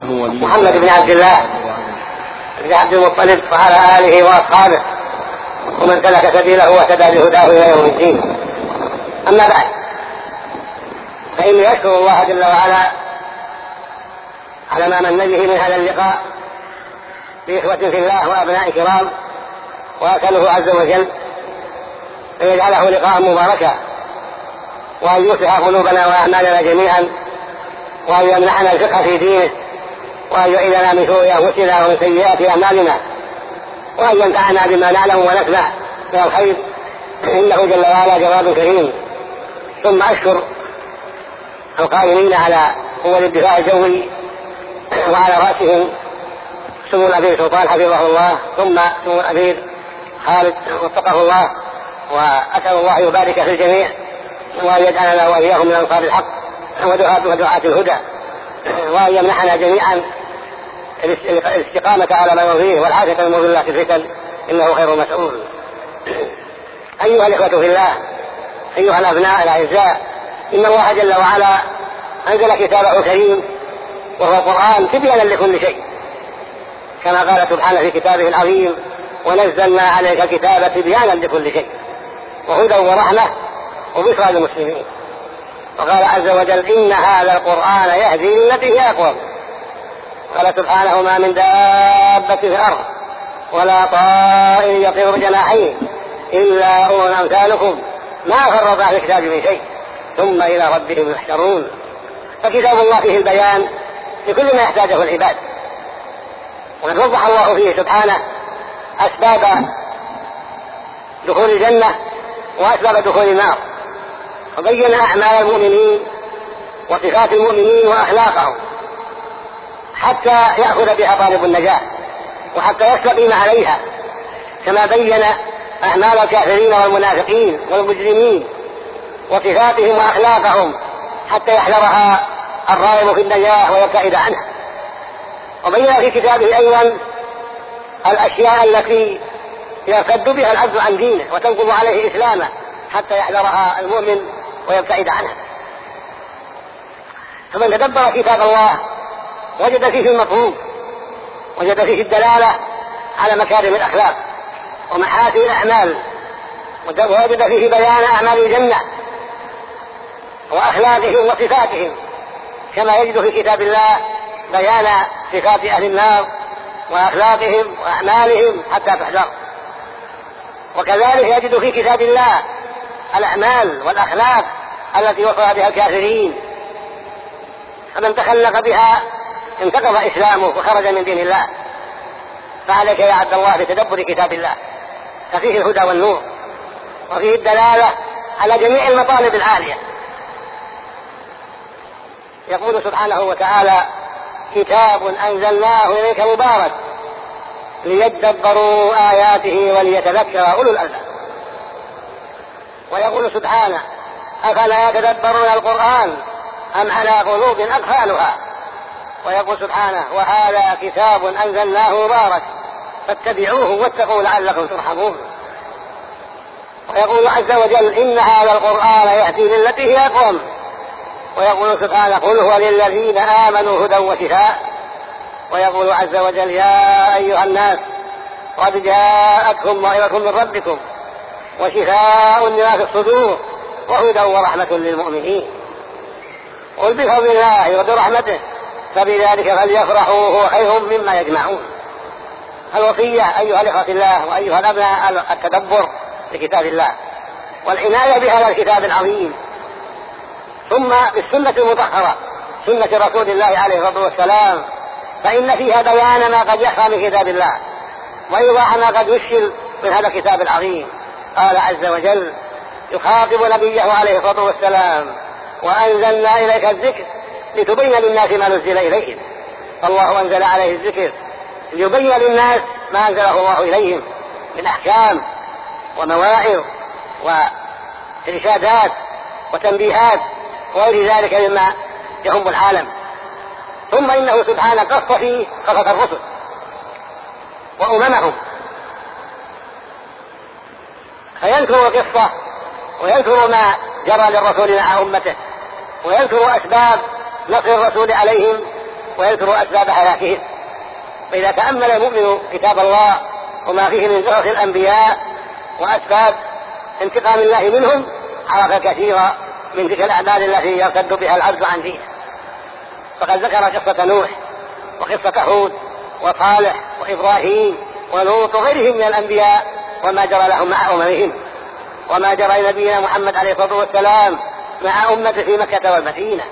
محمد بن عبد الله بن عبد المطلب وعلى آله وأصحابه ومن سلك سبيله واهتدى بهداه إلى يوم الدين. أما بعد، فإني أشكر الله جل وعلا على ما من به من هذا اللقاء بإخوة في الله وأبناء كرام، وأسأله عز وجل أن يجعله لقاء مباركا، وأن يصلح قلوبنا وأعمالنا جميعا، وأن يمنحنا الفقه في دينه، وأن يعيذنا من شرور أنفسنا ومن سيئات أعمالنا، وأن ينفعنا بما نعلم ونسمع من الخير، إنه جل وعلا جواد كريم. ثم أشكر القائمين على قوة الدفاع الجوي، وعلى رأسهم سمو الأمير سلطان حفظه الله، ثم سمو الأمير خالد وفقه الله، وأسأل الله يبارك في الجميع، وأن يجعلنا وإياهم من أنصار الحق ودعاة الهدى، وأن يمنحنا جميعا الاستقامة على ما يرضيه والعافية من مضلات الفتن، إنه خير مسؤول. أيها الإخوة في الله، أيها الأبناء الأعزاء، إن الله جل وعلا أنزل كتابه الكريم وهو القرآن تبيانا لكل شيء، كما قال سبحانه في كتابه العظيم: ونزلنا عليك الكتاب تبيانا لكل شيء وهدى ورحمة وبشرى للمسلمين. وقال عز وجل: إن هذا القرآن يهدي للتي هي أقوم. قال سبحانه: ما من دابة في الأرض ولا طائر يطير بجناحيه إلا أمم أمثالكم ما فرطنا في الكتاب من شيء ثم إلى ربهم يحشرون. فكتاب الله فيه البيان لكل ما يحتاجه العباد، وقد وضح الله فيه سبحانه أسباب دخول الجنة وأسباب دخول النار، وبين أعمال المؤمنين وصفات المؤمنين وأخلاقهم حتى يأخذ بها طالب النجاة وحتى يستقيم عليها، كما بين أعمال الكافرين والمنافقين والمجرمين وصفاتهم وأخلاقهم حتى يحذرها الراغب في النجاة ويبتعد عنها. وبين في كتابه أيضا الأشياء التي يرتد بها العبد عن دينه وتنقض عليه إسلامه حتى يحذرها المؤمن ويبتعد عنها. فمن تدبر كتاب الله وجد فيه المطلوب، وجد فيه الدلالة على مكارم الأخلاق ومحاسن الأعمال، ووجد فيه بيان أعمال الجنة وأخلاقهم وصفاتهم، كما يجد في كتاب الله بيان صفات أهل النار وأخلاقهم وأعمالهم حتى تحذر. وكذلك يجد في كتاب الله الأعمال والأخلاق التي وصف بها الكافرين، فمن تخلق بها انتقض إسلامه وخرج من دين الله. فعليك يا عبد الله بتدبر كتاب الله، ففيه الهدى والنور، وفيه الدلالة على جميع المطالب العالية. يقول سبحانه وتعالى: كتاب أنزلناه إليك مبارك ليدبروا آياته وليتذكر أولو الألباب. ويقول سبحانه: أفلا يتدبرون القرآن أم على قلوب أقفالها. ويقول سبحانه: وهذا كتاب أنزلناه مبارك فاتبعوه واتقوا لعلكم ترحمون. ويقول عز وجل: إن هذا القرآن يهدي للتي هي أقوم. ويقول سبحانه: قل هو للذين آمنوا هدى وشفاء. ويقول عز وجل: يا أيها الناس قد جاءتكم موعظة من ربكم وشفاء لما في الصدور وهدى ورحمة للمؤمنين. قل بفضل الله وبرحمته فبذلك فليفرحوا هو خير مما يجمعون. الوصية أيها الإخوة الله وأيها الأبناء التدبر لكتاب الله والعناية بهذا الكتاب العظيم، ثم بالسنة المطهرة سنة رسول الله عليه الصلاة والسلام، فإن فيها بيان ما قد يخفى من كتاب الله وإيضاح ما قد يشكل من هذا الكتاب العظيم. قال عز وجل يخاطب نبيه عليه الصلاة والسلام: وأنزلنا إليك الذكر لتبين للناس ما نزل إليهم. الله أنزل عليه الذكر ليبين للناس ما أنزله الله إليهم من أحكام ومواعظ وإرشادات وتنبيهات وغير ذلك مما يهم العالم. ثم إنه سبحانه قص فيه قصص الرسل وأممهم، فيذكر القصة ويذكر ما جرى للرسول مع أمته، ويذكر أسباب نصر الرسول عليهم ويذكر أسباب هلاكهم. فإذا تأمل المؤمن كتاب الله وما فيه من قصص الأنبياء وأسباب انتقام الله منهم عرف كثيرا من تلك الأعمال التي يرتد بها العبد عن دينه. فقد ذكر قصة نوح وقصة هود وصالح وإبراهيم ولوط وغيرهم من الأنبياء وما جرى لهم مع أممهم، وما جرى لنبينا محمد عليه الصلاة والسلام مع أمته في مكة والمدينة.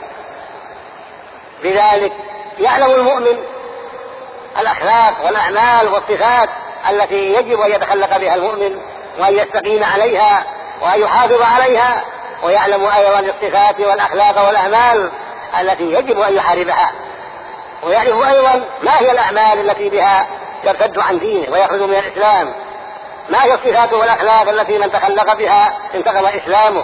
لذلك يعلم المؤمن الأخلاق والأعمال والصفات التي يجب أن يتخلق بها المؤمن وأن يستقيم عليها وأن يحافظ عليها، ويعلم أيضا الصفات والأخلاق والأعمال التي يجب أن يحاربها، ويعرف أيضا ما هي الأعمال التي بها يرتد عن دينه ويخرج من الإسلام، ما هي الصفات والأخلاق التي من تخلق بها انتقض إسلامه.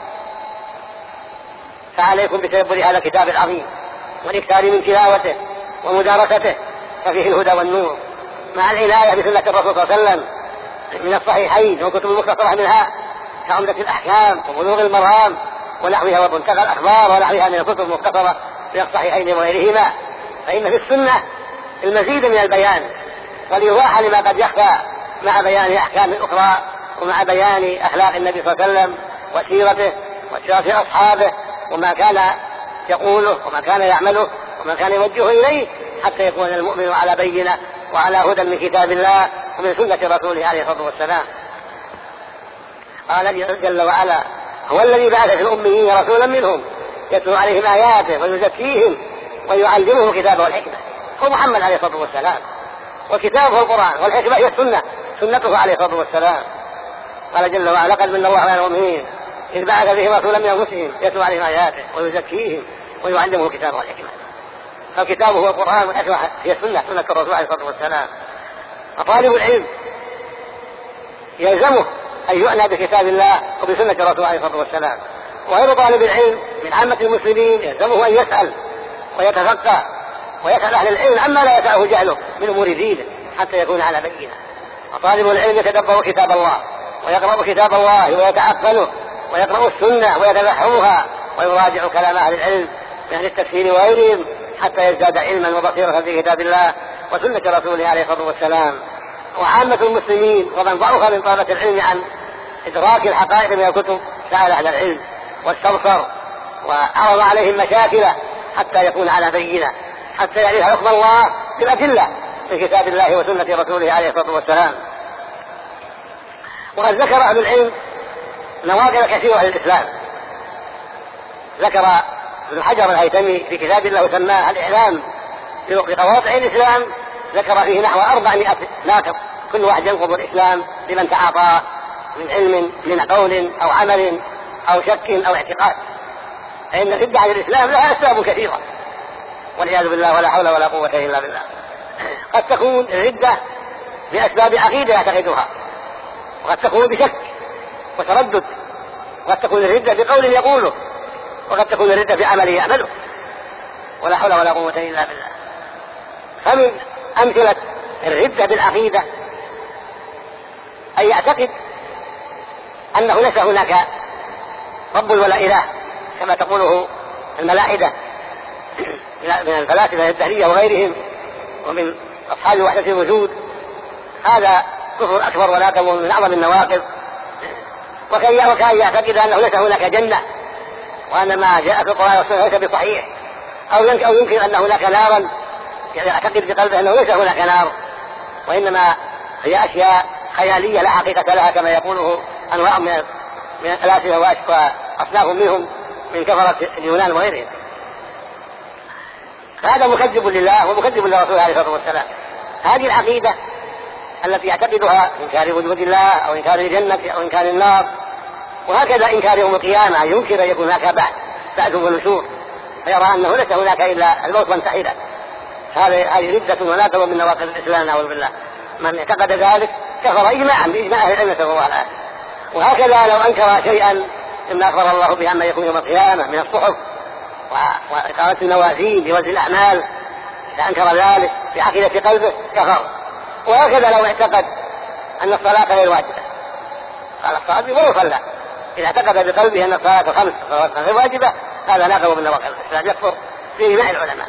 فعليكم بتدبر هذا الكتاب العظيم والإكثار من تلاوته ومدارسته، ففيه الهدى والنور، مع العناية بسنة الرسول صلى الله عليه وسلم من الصحيحين وكتب المختصرة منها كعمدة الأحكام وبلوغ المرام ونحوها ومنتقى الأخبار ونحوها من الكتب المختصرة من الصحيحين وغيرهما. فإن في السنة المزيد من البيان والإيضاح لما قد يخفى مع بيان أحكام أخرى ومع بيان أخلاق النبي صلى الله عليه وسلم وسيرته وسيرة أصحابه وما كان يقوله وما كان يعمله وما كان يوجه إليه، حتى يكون المؤمن على بينة وعلى هدى من كتاب الله ومن سنة رسوله عليه الصلاة والسلام. قال جل وعلا: هو الذي بعث في الأميين رسولا منهم يتلو عليهم آياته ويزكيهم ويعلمهم كتابه والحكمة. هو محمد عليه الصلاة والسلام، وكتابه القرآن، والحكمة هي السنة، سنته عليه الصلاة والسلام. قال جل وعلا: لقد من الله على المؤمنين إذ بعث فيهم رسولا من أنفسهم يتلو عليهم آياته ويزكيهم ويعلمهم الكتاب والحكمة. فالكتاب هو القرآن والحكمة هي السنة، سنة الرسول عليه الصلاة والسلام. فطالب العلم يلزمه أن يعنى بكتاب الله وبسنة الرسول عليه الصلاة والسلام، وغير طالب العلم من عامة المسلمين يلزمه أن يسأل ويتفقه ويسأل أهل العلم عما لا يسأله جهله من أمور دينه حتى يكون على بينة. وطالب العلم يتدبر كتاب الله ويقرأ كتاب الله ويتعقله ويقرأ السنة ويتبحرها ويراجع كلام أهل العلم من أهل التفسير وغيرهم حتى يزداد علما وبصيرة في كتاب الله وسنة رسوله عليه الصلاة والسلام. وعامة المسلمين ومن ضعف من طلبة العلم عن إدراك الحقائق من الكتب سأل أهل العلم واستبصر وعرض عليهم مشاكله حتى يكون على بينة، حتى يعرف حكم الله بالأدلة في كتاب الله وسنة رسوله عليه الصلاة والسلام. وقد ذكر أهل العلم نواقض كثيرة للإسلام. ذكر ابن حجر الهيثمي في كتاب الله سماه الإعلام بقواطع الإسلام، ذكر فيه نحو 400 ناقض كل واحد ينقض الإسلام لمن تعاطى من علم من قول أو عمل أو شك أو اعتقاد. فإن الردة عن الإسلام لها أسباب كثيرة والعياذ بالله، ولا حول ولا قوة إلا بالله. قد تكون الردة بأسباب عقيدة يعتقدها، وقد تكون بشك وتردد، وقد تكون الردة بقول يقوله، وقد تكون الردة بعمل يعمله، ولا حول ولا قوة إلا بالله. فمن أمثلة الردة بالعقيدة أن يعتقد أنه ليس هناك رب ولا إله كما تقوله الملاحدة من الفلاسفة الدهرية وغيرهم ومن أصحاب وحدة الوجود. هذا كفر أكبر ولكن من أعظم النواقض. وكان يعتقد أنه ليس هناك جنة، وأن ما جاء في القرآن والسنة ليس بصحيح، أو يمكن أن هناك نارا، يعني يعتقد بقلبه أنه ليس هناك نار، وإنما هي أشياء خيالية لا حقيقة لها كما يقوله أنواع من الفلاسفة وأصناف منهم من كفرة اليونان وغيرهم. فهذا مكذب لله ومكذب لرسوله عليه الصلاة والسلام. هذه العقيدة التي يعتقدها إنكار وجود الله أو إنكار الجنة أو إنكار النار، وهكذا إنكار يوم القيامة، ينكر أن يكون هناك بعث ونشور، فيرى أنه ليس هناك إلا الموت وانتهينا. هذه ردة وناقض من نواقض الإسلام نعوذ بالله. من اعتقد ذلك كفر إجماعا بإجماع أهل العلم صلى الله عليه وسلم. وهكذا لو أنكر شيئا مما أخبر الله به أما يكون يوم القيامة من الصحف وإقامة الموازين لوزن الأعمال، إذا أنكر ذلك في عقيدة قلبه كفر. وهكذا لو اعتقد أن الصلاة غير واجبة، قال الصلاة بغير صلى، إذا اعتقد بقلبه أن الصلاة 5 غير واجبة، هذا ناقض من نواقض الإسلام، يكفر في إجماع العلماء.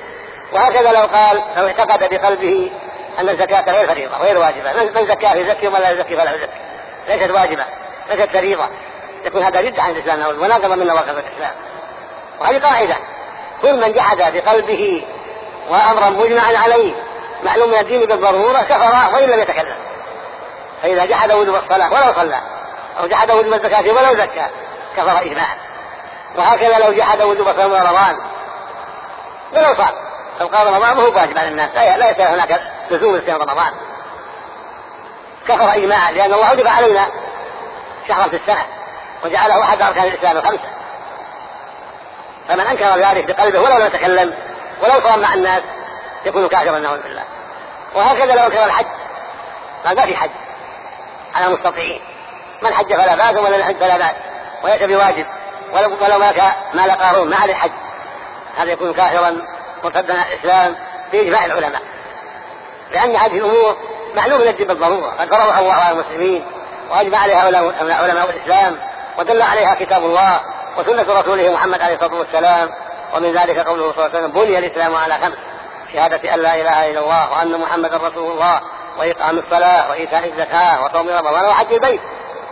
وهكذا لو اعتقد بقلبه أن الزكاة غير فريضة غير واجبة، من زكاه يزكي ومن لا يزكي فلا يزكي، ليست واجبة ليست فريضة، يكون هذا رد عن الإسلام وناقض من نواقض الإسلام. وهذه قاعدة، كل من جحد بقلبه وأمرا مجمعا عليه معلوم من الدين بالضرورة كفر وإن لم يتكلم. فإذا جحد وجوب الصلاة ولو صلى أو جحد وجوب الزكاة ولو زكى كفر إجماعا. وهكذا لو جحد وجوب صوم رمضان ولو صام، لو قال رمضان هو واجب على الناس لا يصير هناك لزوم صيام رمضان كفر إجماعا، لأن الله أوجب علينا شهرا في السنة وجعله أحد أركان الإسلام الخمسة. فمن أنكر ذلك بقلبه ولو لم يتكلم ولو صام مع الناس يكون كافرا نعوذ بالله. وهكذا لو أنكر الحج ما في حج على المستطيعين، من حج فلا بأس ومن لم يحج فلا بأس وليس بواجب، ولو مال قارون ما عليه حج، هذا يكون كافرا مرتدا عن الإسلام بإجماع العلماء، لأن هذه الأمور معلومة الدين بالضرورة قد فرضها الله على المسلمين وأجمع عليها علماء الإسلام ودل عليها كتاب الله وسنة رسوله محمد عليه الصلاة والسلام. ومن ذلك قوله صلى الله عليه وسلم بني الإسلام على 5: شهادة أن لا إله إلا الله وأن محمد رسول الله وإقام الصلاة وإيتاء الزكاة وصوم رمضان وحج البيت.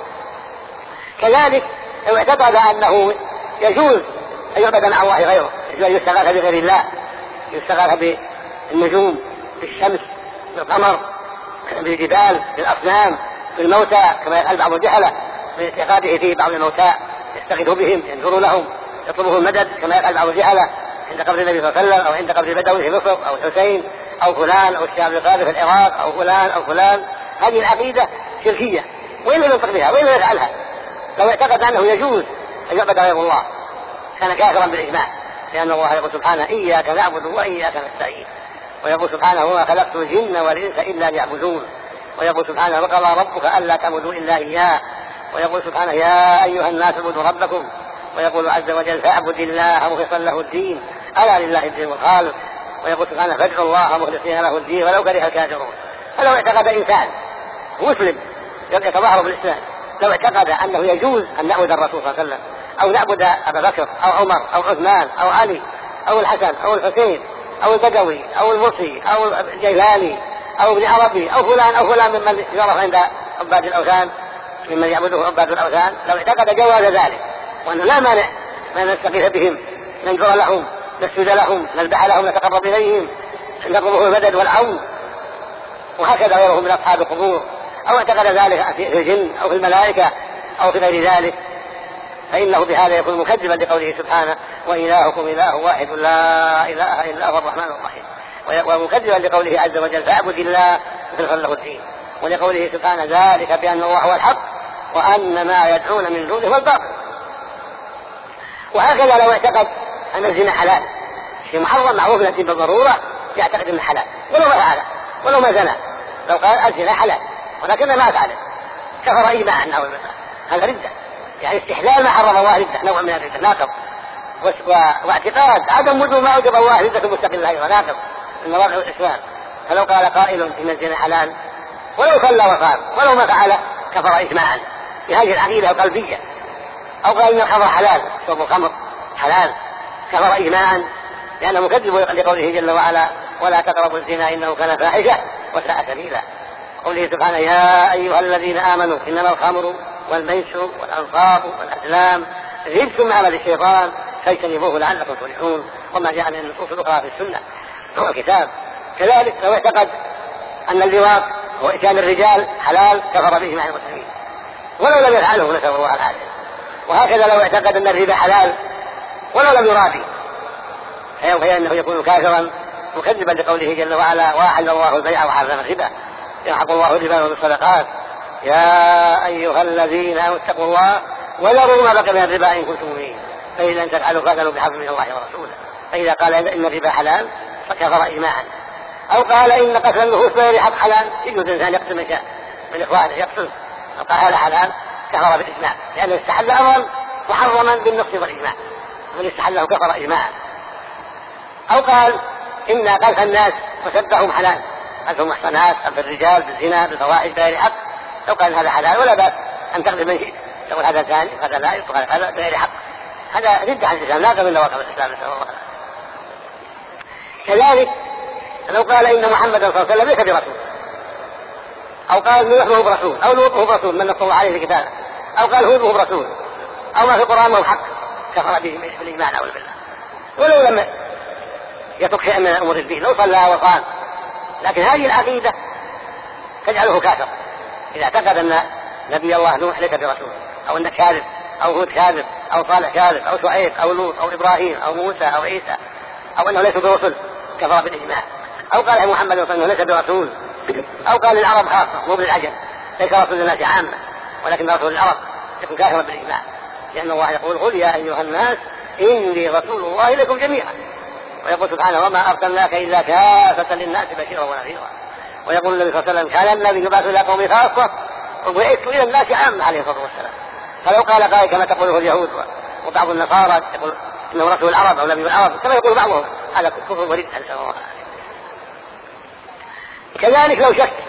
كذلك لو اعتقد أنه يجوز أن يعبد مع الله غيره، يجوز أن يستغاث بغير الله، يستغاث بالنجوم بالشمس بالقمر بالجبال بالأصنام بالموتى كما يفعل بعض الجهلة من اعتقاده في بعض الموتى يستغيث بهم ينظر لهم يطلبهم المدد كما يفعل بعض الجهلة عند قبر النبي صلى الله عليه وسلم أو عند قبر بدوي في مصر أو الحسين أو فلان أو الشعب القاضي في العراق أو فلان أو فلان. هذه العقيدة شركية وإن لم ينطق بها وإن لم يفعلها. لو اعتقد أنه يجوز أن يعبد غير الله كان كافرا بالإجماع، لأن الله يقول سبحانه إياك نعبد وإياك نستعين، ويقول سبحانه وما خلقت الجن والإنس إلا ليعبدون، ويقول سبحانه وقضى ربك ألا تعبدوا إلا إياه، ويقول سبحانه يا أيها الناس اعبدوا ربكم، ويقول عز وجل فاعبد الله مخلصا له الدين ألا لله الدين الخالص، ويقول سبحانه فادعوا الله مخلصين له الدين ولو كره الكافرون. فلو اعتقد إنسان مسلم يتظاهر بالإسلام لو اعتقد أنه يجوز أن نعبد الرسول صلى الله عليه وسلم أو نعبد أبا بكر أو عمر أو عثمان أو علي أو الحسن أو الحسين أو البدوي أو المصري أو الجيلاني أو ابن عربي أو فلان ممن يعرف عند عباد الأوثان ممن يعبده عباد الأوثان، لو اعتقد جواز ذلك وأنه لا مانع ما نستغيث بهم ننظر لهم نسجد لهم نذبح لهم نتقرب إليهم نطلبه المدد والعون وهكذا غيرهم من أصحاب القبور، أو اعتقد ذلك في الجن أو في الملائكة أو في غير ذلك، فإنه بهذا يكون مكذبا لقوله سبحانه وإلهكم إله واحد لا إله إلا هو الرحمن الرحيم، ومكذبا لقوله عز وجل فاعبد الله مخلصا له الدين، ولقوله سبحانه ذلك بأن الله هو الحق وأن ما يدعون من دونه هو الباطل. وهكذا لو اعتقد أن الزنا حلال شيء محرم معروف الدين بالضرورة يعتقد أنه حلال ولو ما فعله ولو ما زنى، لو قال الزنا حلال ولكن ما فعله كفر إجماعا أو هذا ردة، يعني استحلال ما حرم الله ردة نوع من الردة ناقض، واعتقاد عدم وجود ما أوجب الله ردة مستقلة أيضا ناقض من مواقع الإسلام. فلو قال قائل إن الزنا حلال ولو صلى وصام ولو ما فعله كفر إجماعا بهذه العقيدة القلبية، أو قال إن الخمر حلال شرب الخمر حلال كفر إجماعا لأنه مكذب لقوله جل وعلا ولا تقربوا الزنا إنه كان فاحشة وساء سبيلا، قوله سبحانه يا أيها الذين آمنوا إنما الخمر والميسر والأنصاب والأزلام رجس من عمل الشيطان فاجتنبوه لعلكم تفلحون، وما جاء من النصوص الأخرى في السنة والكتاب. كذلك لو اعتقد أن اللواط وإتيان الرجال حلال كفر بإجماع المسلمين ولو لم يفعله نسأل الله العافية. وهكذا لو اعتقد أن الربا حلال ولو لم يرابي فإنه يكون كافرا مكذبا لقوله جل وعلا وأحل الله البيع وحرم الربا يمحق الله الربا والصدقات يا أيها الذين آمنوا اتقوا الله وذروا ما بقي من الربا إن كنتم مؤمنين فإن لم تفعلوا فاذنوا بحرب من الله ورسوله. فإذا قال إن الربا حلال فكفر إجماعا، أو قال إن قتل النفوس بغير حق حلال يجوز الإنسان يقتل من شاء من إخوانه يقتل، أو قال هذا حلال كفر بالإجماع لأنه استحل أمرا محرما بالنص والإجماع ومن استحله كفر إجماعا. أو قال إن قذف الناس وسبهم حلال قذف المحصنات قذف الرجال بالزنا بالفواحش بغير حق، لو قال هذا حلال ولا بأس أن تقذف من شئت تقول هذا ثاني هذا لا يقول هذا بغير حق، هذا رد عن الإسلام لا من نواقض الإسلام نسأل الله. كذلك لو قال إن محمدا صلى الله عليه وسلم ليس برسول، أو قال نوح هو برسول، أو لوط هو برسول من نص الله عليه في كتابه، أو قال هود هو برسول، أو ما في القرآن هو حق، كفر به بالإجماع نعوذ بالله. ولو لم يترك شيئا من أمور الدين لو صلى وقام، لكن هذه العقيدة تجعله كافر إذا اعتقد أن نبي الله نوح ليس برسول، أو أنه كاذب، أو هود كاذب، أو صالح كاذب، أو شعيب، أو لوط، أو إبراهيم، أو موسى، أو عيسى، أو أنه ليس برسول، كفر بالإجماع. أو قال عن محمد صلى الله عليه وسلم ليس برسول، أو قال للعرب خاصة مو بالعجم، ليس رسول الناس عامة ولكن رسول العرب، يكون كافرا بالإجماع، لأن الله يقول قل يا أيها الناس إني رسول الله إليكم جميعا، ويقول سبحانه وما أرسلناك إلا كافة للناس بشيرا ونذيرا. ويقول النبي صلى الله عليه وسلم كان النبي يبعث إلى قومه خاصة وبعثت إلى الناس عامة عليه الصلاة والسلام. فلو قال قائل كما تقوله اليهود وبعض النصارى يقول إنه رسول العرب أو نبي العرب كما يقول بعضهم، هذا كفر ورد نسأل الله. كذلك لو شك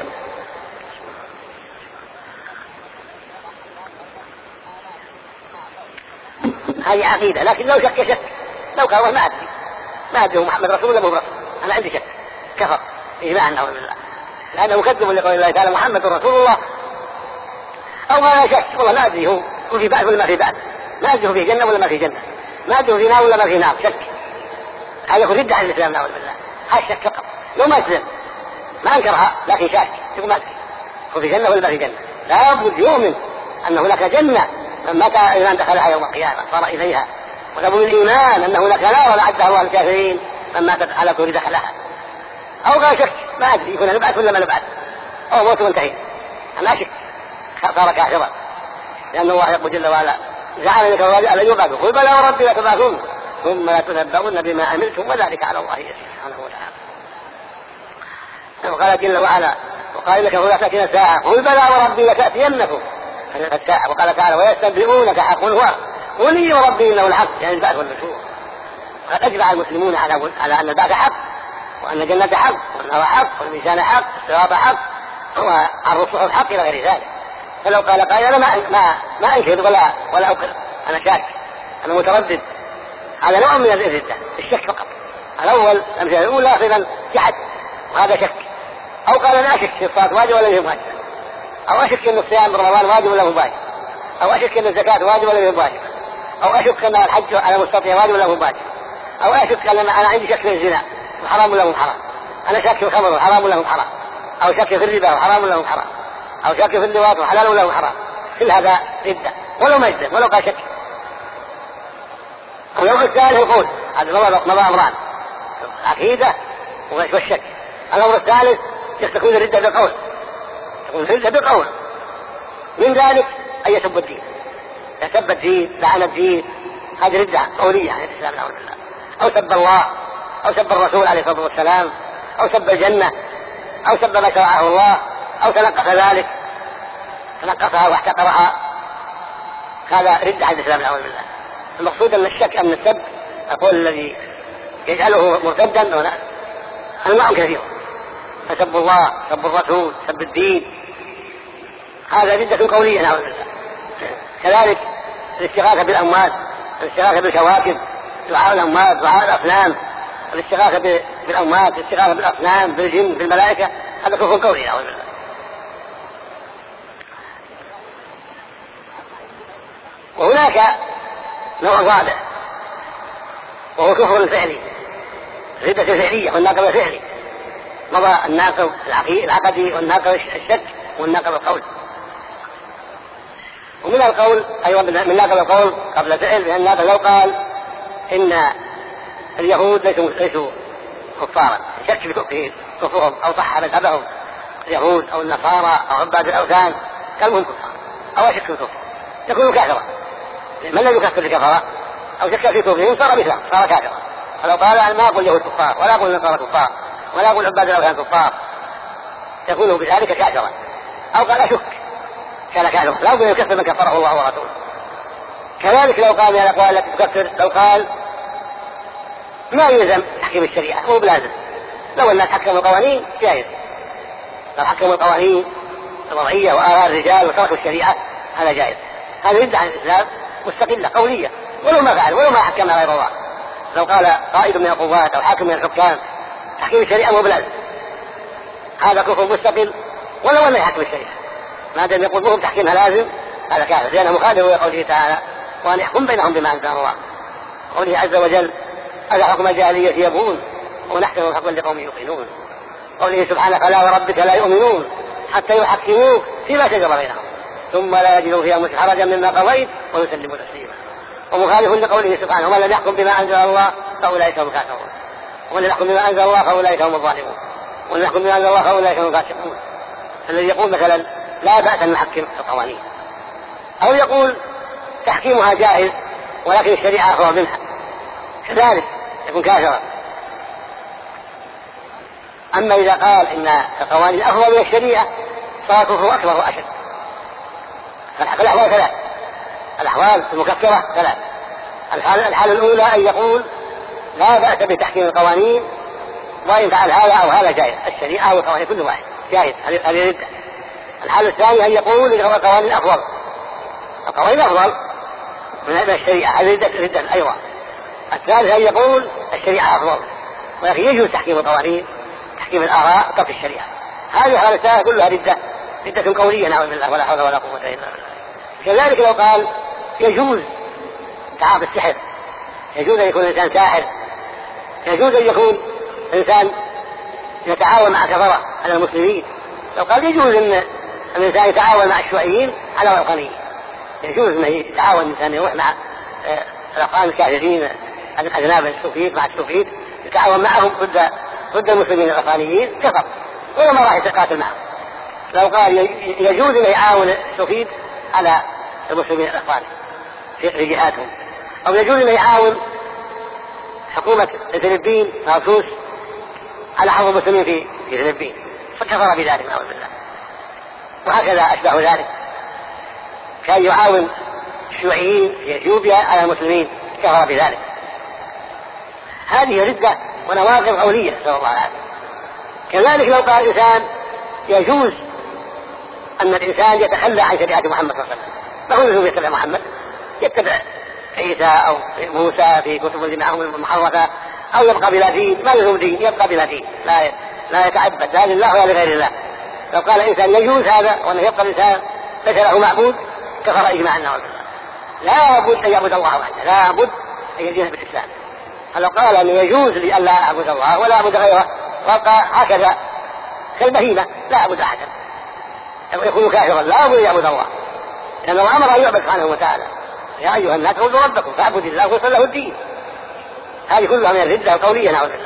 هذه عقيدة، لكن لو شك لو قال ما أدري هو محمد رسول ولا مو رسول، أنا عندي شك، كفر إجماعا نعوذ بالله، لأنه مكذب لقول الله تعالى محمد رسول الله. أو ما شك والله ما أدري هو في بعث ولا ما في بعث، ما أدري هو في جنة ولا ما في جنة، ما أدري هو في نار ولا ما في نار، شك هذا يكون رد عن الإسلام نعوذ بالله. هذا الشك فقط، لو ما أسلم ما أنكرها لكن شاك يقول ما أدري هو في جنة ولا ما في جنة. لا بد يؤمن أن هناك جنة من مات إيمان دخلها يوم القيامة صار إليها، ولابد الإيمان أن هناك نار لعدها الله الكافرين من ماتت على كل دخلها. أو قال شك ما أدري يكون نبعث ولا ما نبعث، أو موت وانتهي، أنا أشك صار كافرا، لأن الله يقول جل وعلا جعل لك الرجاء لن يبعثوا قل بلى وربي لتبعثون ثم لا تنبؤون بما عملتم وذلك على الله يسير سبحانه وتعالى. وقال جل وعلا وقال لك هنا تأتينا الساعة قل بلى وربي لتأتينكم الساعة. وقال تعالى ويستنبئونك حق هو قل لي وربي إنه الحق، يعني البعث والنشور. وقد أجمع المسلمون على أن البعث حق، وأن الجنة حق، والنار حق، والميزان حق، والصراط حق، والرسول حق إلى غير ذلك. فلو قال قائل أنا ما أنشد ولا أقر، أنا شاك، أنا متردد، هذا نوع من الردة، الشك فقط. الأول الأمثلة الأولى أيضا جحد وهذا شك. أو قال أنا أشك في الصلاة واجب ولا غير واجب، أو أشك أن الصيام رمضان واجب ولا مو واجب، أو أشك أن الزكاة واجب ولا غير واجب، أو أشك أن الحج على مستطيع واجب ولا مو واجب، أو أشك أن أنا عندي شك في الزنا حرام ولا مو حرام، أنا شك في الخمر حرام ولا مو حرام، أو شك في الربا حرام ولا مو حرام، أو شك في اللواط حلال ولا مو حرام، كل هذا ردة ولو مجد ولو قال شك. النوع الثالث يقول هذا مضى أمران عقيدة والشك. الأمر الثالث تكون الردة بالقول، تكون الردة بالقول، من ذلك أن يسب الدين، يسب الدين لعن الدين، هذه ردة قولية عن الإسلام نعوذ بالله. أو سب الله، أو سب الرسول عليه الصلاة والسلام، أو سب الجنة، أو سب ما شرعه الله، أو تنقص ذلك، تنقصها واحتقرها، هذا ردة عن الإسلام نعوذ بالله. المقصود أن الشك أن السب أقول الذي يجعله مرتدا أنواع كثيرة، فسب الله، سب الرسول، سب الدين، هذا ردة قولية نعوذ بالله. كذلك الاستغاثة بالأموات، الاستغاثة بالكواكب، دعاء الأموات، دعاء الأصنام، الاستغاثة بالأموات، الاستغاثة بالأصنام، بالجن، بالملائكة، هذا كفر قولي نعوذ بالله. وهناك نوع رابع وهو كفر الفعلي، ردة الفعلية والناقض الفعلي، مضى الناقض العقدي والناقض الشك والناقض القول. ومن القول أيضا من ناقض القول قبل الفعل، لأن الناقض لو قال إن اليهود ليسوا كفارا، شك في كفرهم أو صح مذهبهم اليهود أو النصارى أو عباد الأوثان كانوا هم كفار أو شك في كفر يكونوا كافرا. من لم يكفر الكفرة أو شك في كفرهم صار مثله، صار كافرا. فلو قال أنا ما أقول يهود كفار ولا أقول النصارى كفار ولا أقول عباد الأوثان كفار يكون بذلك كافرا. أو قال أشك كان كافرا، لا أقول يكفر من كفره الله ورسوله. كذلك لو قال من الأقوال التي تكفر، لو قال ما يلزم تحكيم الشريعة مو بلازم، لو الناس حكموا القوانين جائز، لو حكموا القوانين الوضعية وآراء الرجال وتركوا الشريعة هذا جائز. هذا يدعى عن الإسلام مستقلة قولية ولو ما فعل ولو ما حكمها غير الله. لو قال قائد من القوات أو حاكم من الحكام تحكيم الشريعة مو بلازم، هذا كفر مستقل ولو أنه يحكم الشريعة، ما دام يقول مهم تحكيمها لازم، هذا كافر لأنه مخالف لقوله تعالى وأن يحكم بينهم بما أنزل الله. قوله عز وجل أفحكم الجاهلية يبغون ونحكم حكما لقوم يوقنون. قوله سبحانه فلا وربك لا يؤمنون حتى يحكموك فيما شجر بينهم ثم لا يجدوا فيها حرجا مما قضيت ويسلموا تسليما. ومخالف لقوله سبحانه ومن لم يحكم بما أنزل الله فأولئك هم الكافرون، ومن يحكم بما أنزل الله فأولئك هم الظالمون، ومن يحكم بما أنزل الله فأولئك هم الفاسقون. الذي يقول مثلا لا بأس أن نحكم القوانين، أو يقول تحكيمها جائز ولكن الشريعة أفضل منها، كذلك يكون كافرا. أما إذا قال إن القوانين أفضل من الشريعة صار كفره أكبر وأشد. فالأحوال ثلاث، الأحوال المكفرة ثلاث. الحالة الأولى أن يقول لا بأس بتحكيم القوانين وإن فعل هذا أو هذا جائز، الشريعة والقوانين كل واحد جائز، هذه ردة. الحالة الثانية أن يقول إن القوانين أفضل، القوانين أفضل من الشريعة، هذه ردة أيضا. الثالث أن يقول الشريعة أفضل ولكن يجوز تحكيم القوانين، تحكيم الآراء ترك الشريعة. هذه الحالة كلها ردة قولية نعوذ بالله ولا حول ولا قوة إلا بالله. كذلك لو قال يجوز تعاطي السحر، يجوز أن يكون الإنسان ساحر، يجوز أن يكون إنسان يتعاون مع كفرة على المسلمين، لو قال يجوز أن الإنسان يتعاون مع الشيوعيين على الوطنيين، يجوز أن يتعاون الإنسان يروح مع الأفغان الكافرين الأجناب السوفيت مع السوفيت يتعاون معهم ضد المسلمين الأفغانيين كفر ولا ما راح يتقاتل معهم. لو قال يجوز أن يعاون السوفيت على المسلمين الأفغان في جهاتهم، أو يجوز أن يعاون حكومة الفلبين ماركوس على حرب المسلمين في الفلبين، فكفر بذلك نعوذ بالله. وهكذا أشبه ذلك، كان يعاون الشيوعيين في اثيوبيا على المسلمين كفر بذلك. هذه ردة ونواقض قولية نسأل الله العافية. كذلك لو قال الإنسان يجوز أن الإنسان يتخلى عن شريعة محمد صلى الله عليه وسلم، ما هو لزوم يتبع محمد، يتبع عيسى أو موسى في كتب معهم المحرفة، أو يبقى بلا دين، ما لزوم دين، يبقى بلا دين، لا يتعبد لا لله ولا لغير الله. لو قال الإنسان يجوز هذا وأنه يبقى الإنسان ليس له معبود كفر إجماعا نعوذ بالله. لا بد أن يعبد الله وحده، لا بد أن يدين بالإسلام. فلو قال أن يجوز لي أن لا أعبد الله ولا أعبد غيره وقال هكذا كالبهيمة لا أعبد أحدا يكون كافرا، لا بد أن يعبد الله، لأنه أمر أن يعبد سبحانه وتعالى يا أيها الناس اعبدوا ربكم فاعبدوا الله وصل له الدين. هذه كلها من الردة القولية نعوذ بالله،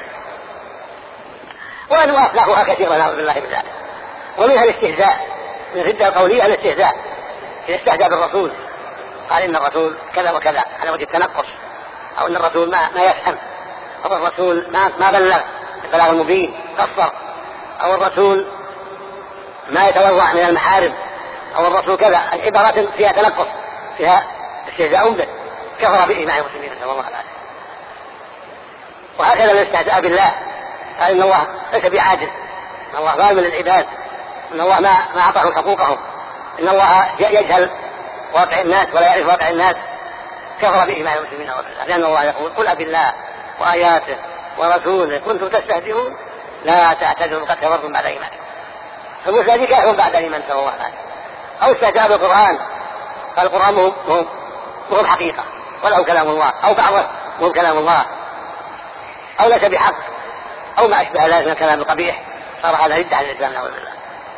وأن أخلاقها كثيرة نعوذ بالله من ذلك. ومنها الاستهزاء، من الردة القولية الاستهزاء، الاستهزاء بالرسول، قال إن الرسول كذا وكذا على وجه التنقص، أو أن الرسول ما يفهم، أو الرسول ما بلغ البلاغ المبين قصر، أو الرسول ما يتورع من المحارم، أو الرسول كذا، العبارات فيها تنقص فيها استهزاء به، كفر بإجماع المسلمين نسأل الله العافية. وهكذا الاستهزاء بالله، قال إن الله ليس بعاجز، إن الله ظالم للعباد، إن الله ما أعطاهم حقوقهم، إن الله يجهل واقع الناس ولا يعرف واقع الناس، كفر بإجماع المسلمين وبالله. لأن الله يقول قل أبالله وآياته ورسوله كنتم تستهزئون لا تعتذروا قد كفرتم بعد إيمانكم. فالمستهزئ كافر بعد إيمان نسأل الله العافية. أو استهزاء بالقرآن، قال القرآن مو حقيقة ولا هو كلام الله، أو بعضه مو كلام الله، أو ليس بحق، أو ما أشبه ذلك من الكلام القبيح، صار هذا ردة عن الإسلام نعوذ بالله.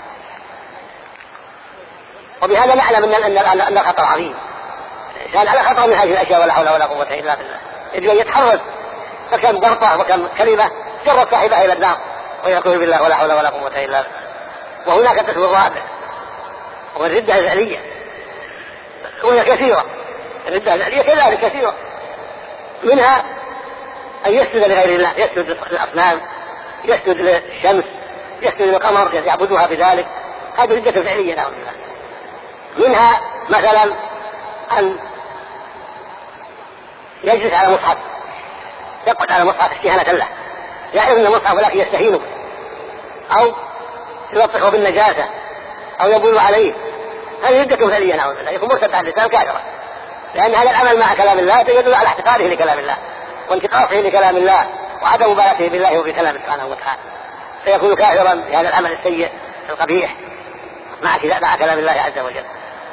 وبهذا نعلم أن الخطر عظيم، الإنسان على خطر من هذه الأشياء ولا حول ولا قوة إلا بالله. يجب أن يتحرز، فكم ضرطة وكم كلمة جرت صاحبها إلى النار ويقول بالله ولا حول ولا قوة إلا بالله. وهناك القسم الرابع والردة الفعلية، وهي كثيرة، الردة الفعلية كذلك كثيرة، منها أن يسجد لغير الله، يسجد للأصنام، يسجد للشمس، يسجد للقمر يعبدوها بذلك، هذه ردة فعلية نعوذ بالله. منها مثلا أن يجلس على مصحف، يقعد على مصحف استهانة له، يعرف أن مصحف ولكن يستهينه، أو يلطخه بالنجاسة، أو يبول عليه، هذه ردة فعلية نعوذ بالله، يكون مرتد عن اللسان كافرا، لأن هذا العمل مع كلام الله يدل على احتقاره لكلام الله، وانتقاصه لكلام الله وعدم مبالاته بالله وبكلامه سبحانه وتعالى، فيكون كافرا بهذا العمل السيء القبيح مع كلام الله عز وجل.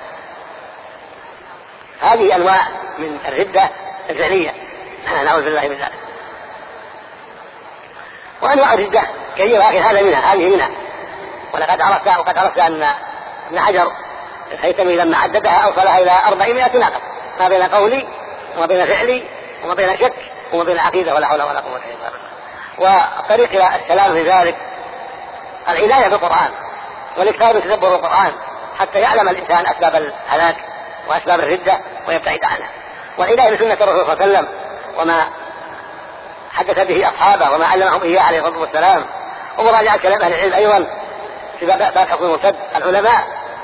هذه أنواع من الردة الفعلية نعوذ بالله من ذلك. وأنواع الردة كثيرة، لكن هذه منها. وقد عرفت أن ابن حجر الهيثمي لما عددها أوصلها إلى 400 ناقة، ما بين قولي وما بين فعلي وما بين شك وما بين عقيدة ولا حول ولا قوة إلا بالله. والطريق إلى السلام في ذلك العناية بالقرآن والإكثار من تدبر القرآن حتى يعلم الإنسان أسباب الهلاك وأسباب الردة ويبتعد عنها، والعناية بسنة الرسول صلى الله عليه وسلم وما حدث به أصحابه وما علمهم إياه عليه الصلاة والسلام، ومراجعة كلام أهل العلم أيضا في باب حكم المرتد. العلماء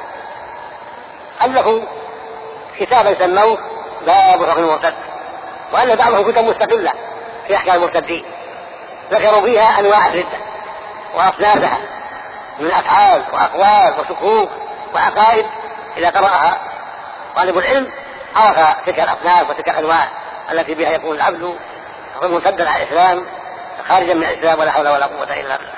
ألفوا كتابا سموه باب حكم المرتد، وأن بعضهم كتب مستقلة في أحكام المرتدين ذكروا فيها أنواع الردة وأصنافها من أفعال وأقوال وسكوك وعقائد. إذا قرأها طالب العلم عرف تلك الأصناف وتلك الأنواع التي بها يكون العبد مرتدا على الإسلام خارجا من الإسلام ولا حول ولا قوة إلا بالله.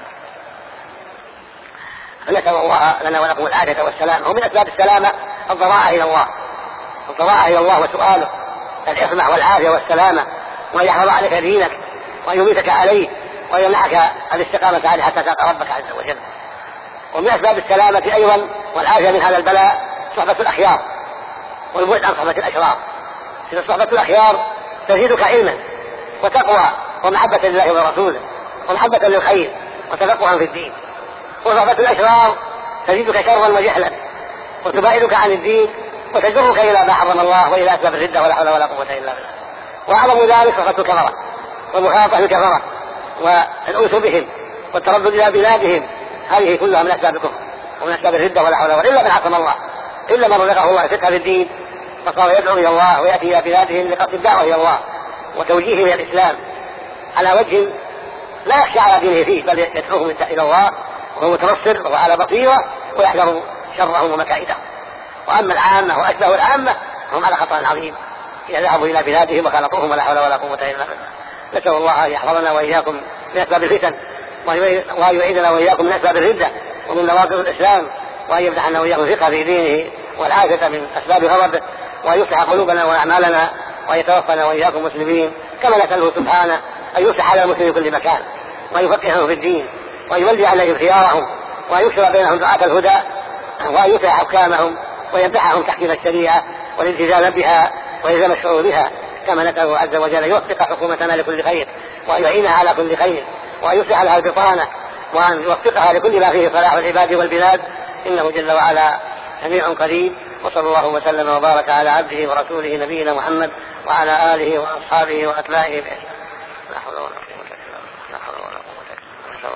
فنسأل الله لنا ولكم العافية والسلام. ومن أسباب السلامة الضراعة إلى الله وسؤاله العصمة والعافية والسلامة، وأن يحفظ عليك دينك وأن يميتك عليه وأن يمنعك الاستقامة عليه حتى تلقى ربك عز وجل. ومن أسباب السلامة أيضا والعافية من هذا البلاء صحبة الأخيار والبعد عن صحبة الأشرار. إذا صحبة الأخيار تزيدك علما وتقوى ومحبة لله ورسوله ومحبة للخير وتفقها في الدين، وصحبة الأشرار تزيدك شرا وجهلا وتبعدك عن الدين وتجرك إلى ما حرم الله وإلى أسباب الردة ولا حول ولا قوة إلا بالله. وأعظم ذلك صحبة الكفرة والمخالطة بالكفرة والأنس بهم والتردد إلى بلادهم، هذه كلها من أسباب الكفر ومن أسباب الردة ولا حول ولا قوة إلا من عصم الله، إلا من رزقه الله فقه في الدين فصار يدعو إلى الله ويأتي إلى بلادهم لقصد الدعوة إلى الله وتوجيهه إلى الإسلام على وجه لا يخشى على دينه فيه، بل يدعوهم إلى الله وهو متنصر وعلى بصيرة ويحذر شرهم ومكائدهم. وأما العامة وأشبه العامة هم على خطأ عظيم إذا ذهبوا إلى بلادهم وخلطوهم ولا حول ولا قوة إلا بالله. نسأل الله أن يحفظنا وإياكم من أسباب الفتن وأن يعيدنا وإياكم من أسباب الردة ومن نواقض الإسلام، وأن يفتحنا وإياكم الفقه في دينه والعافية من أسباب غضبه، وأن يصلح قلوبنا وأعمالنا وأن يتوفنا وإياكم مسلمين، كما نسأله سبحانه أن يصلح على المسلمين في كل مكان وأن يفقههم في الدين وأن يولي عليهم خيارهم وأن يكثر بينهم دعاة الهدى وأن يطيع حكامهم ويمدحهم تحكيم الشريعة والالتزام بها وإلزام الشعور بها، كما نسأله عز وجل يوفق حكومتنا لكل خير وأن يعينها على كل خير وأن يصلح لها البطانة وأن يوفقها لكل ما فيه صلاح العباد والبلاد، إنه جل وعلا سميع قريب. وصلى الله وسلم وبارك على عبده ورسوله نبينا محمد وعلى آله وأصحابه وأتباعه بإحسان. لا حول ولا قوة إلا بالله. لا حول ولا قوة إلا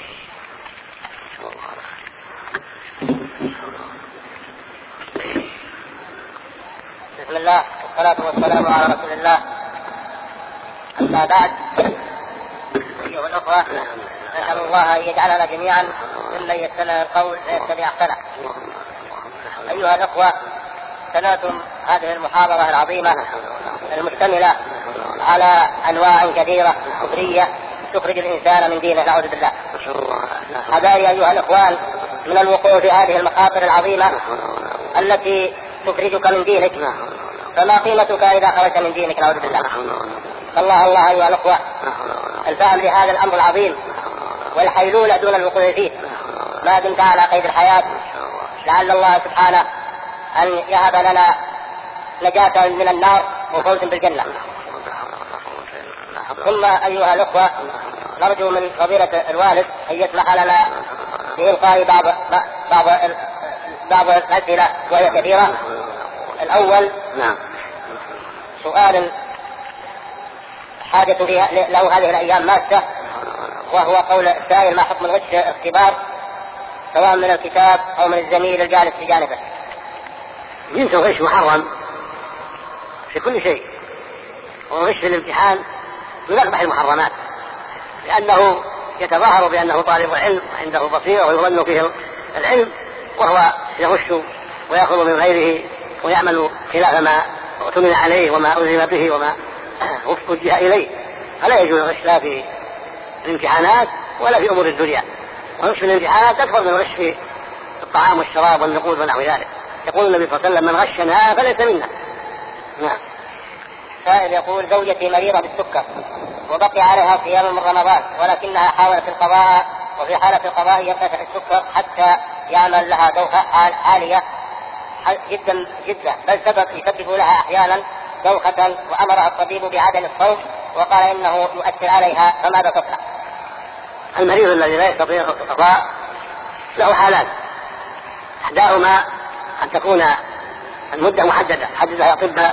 بالله. بسم الله والصلاة والسلام على رسول الله. أما بعد، أيها الأخوة، نسأل الله أن يجعلنا جميعا ممن يستمع القول فيتبع أحسنه. أيها الأخوة، سمعتم هذه المحاضرة العظيمة المشتملة على أنواع كثيرة كفرية تخرج الإنسان من دينه، نعوذ بالله. حذاري أيها الأخوان من الوقوع في هذه المخاطر العظيمة التي تخرجك من دينك، فما قيمتك إذا خرجت من دينك، نعوذ بالله. الله أيها الأخوة، الفهم لهذا الأمر العظيم والحيلولة دون الوقوع فيه ما دمت على قيد الحياة، لعل الله سبحانه أن يهب لنا نجاة من النار وفوز بالجنة. ثم أيها الأخوة، نرجو من فضيلة الوالد أن يسمح لنا بإلقاء بعض الأسئلة وهي كثيرة. الأول سؤال حاجة له هذه الأيام ماسة، وهو قول السائل: ما حكم الغش في الاختبار سواء من الكتاب أو من الزميل الجالس في جانبه؟ جنس الغش محرم في كل شيء، والغش في الامتحان من أقبح المحرمات، لأنه يتظاهر بأنه طالب علم عنده بصيرة ويظن فيه العلم، وهو يغش ويأخذ من غيره ويعمل خلاف ما اؤتمن عليه وما ألزم به وما وجه إليه، فلا يجوز الغش لا في الامتحانات ولا في أمور الدنيا. والغش في الامتحانات أكبر من الغش في الطعام والشراب والنقود ونحو ذلك. يقول النبي صلى الله عليه وسلم: من غشنا فليس منا. نعم. سائل يقول: زوجتي مريضة بالسكر وبقي عليها صيام من رمضان، ولكنها حاولت القضاء، وفي حالة القضاء يرتفع السكر حتى يعمل لها دوخة عالية جدا جدا، بل يسبب لها أحيانا دوخة، وأمرها الطبيب بعدم الصوم وقال إنه يؤثر عليها، فماذا تصنع؟ المريض الذي لا يستطيع القضاء له حالات، إحداهما أن تكون المدة محددة حددها الأطباء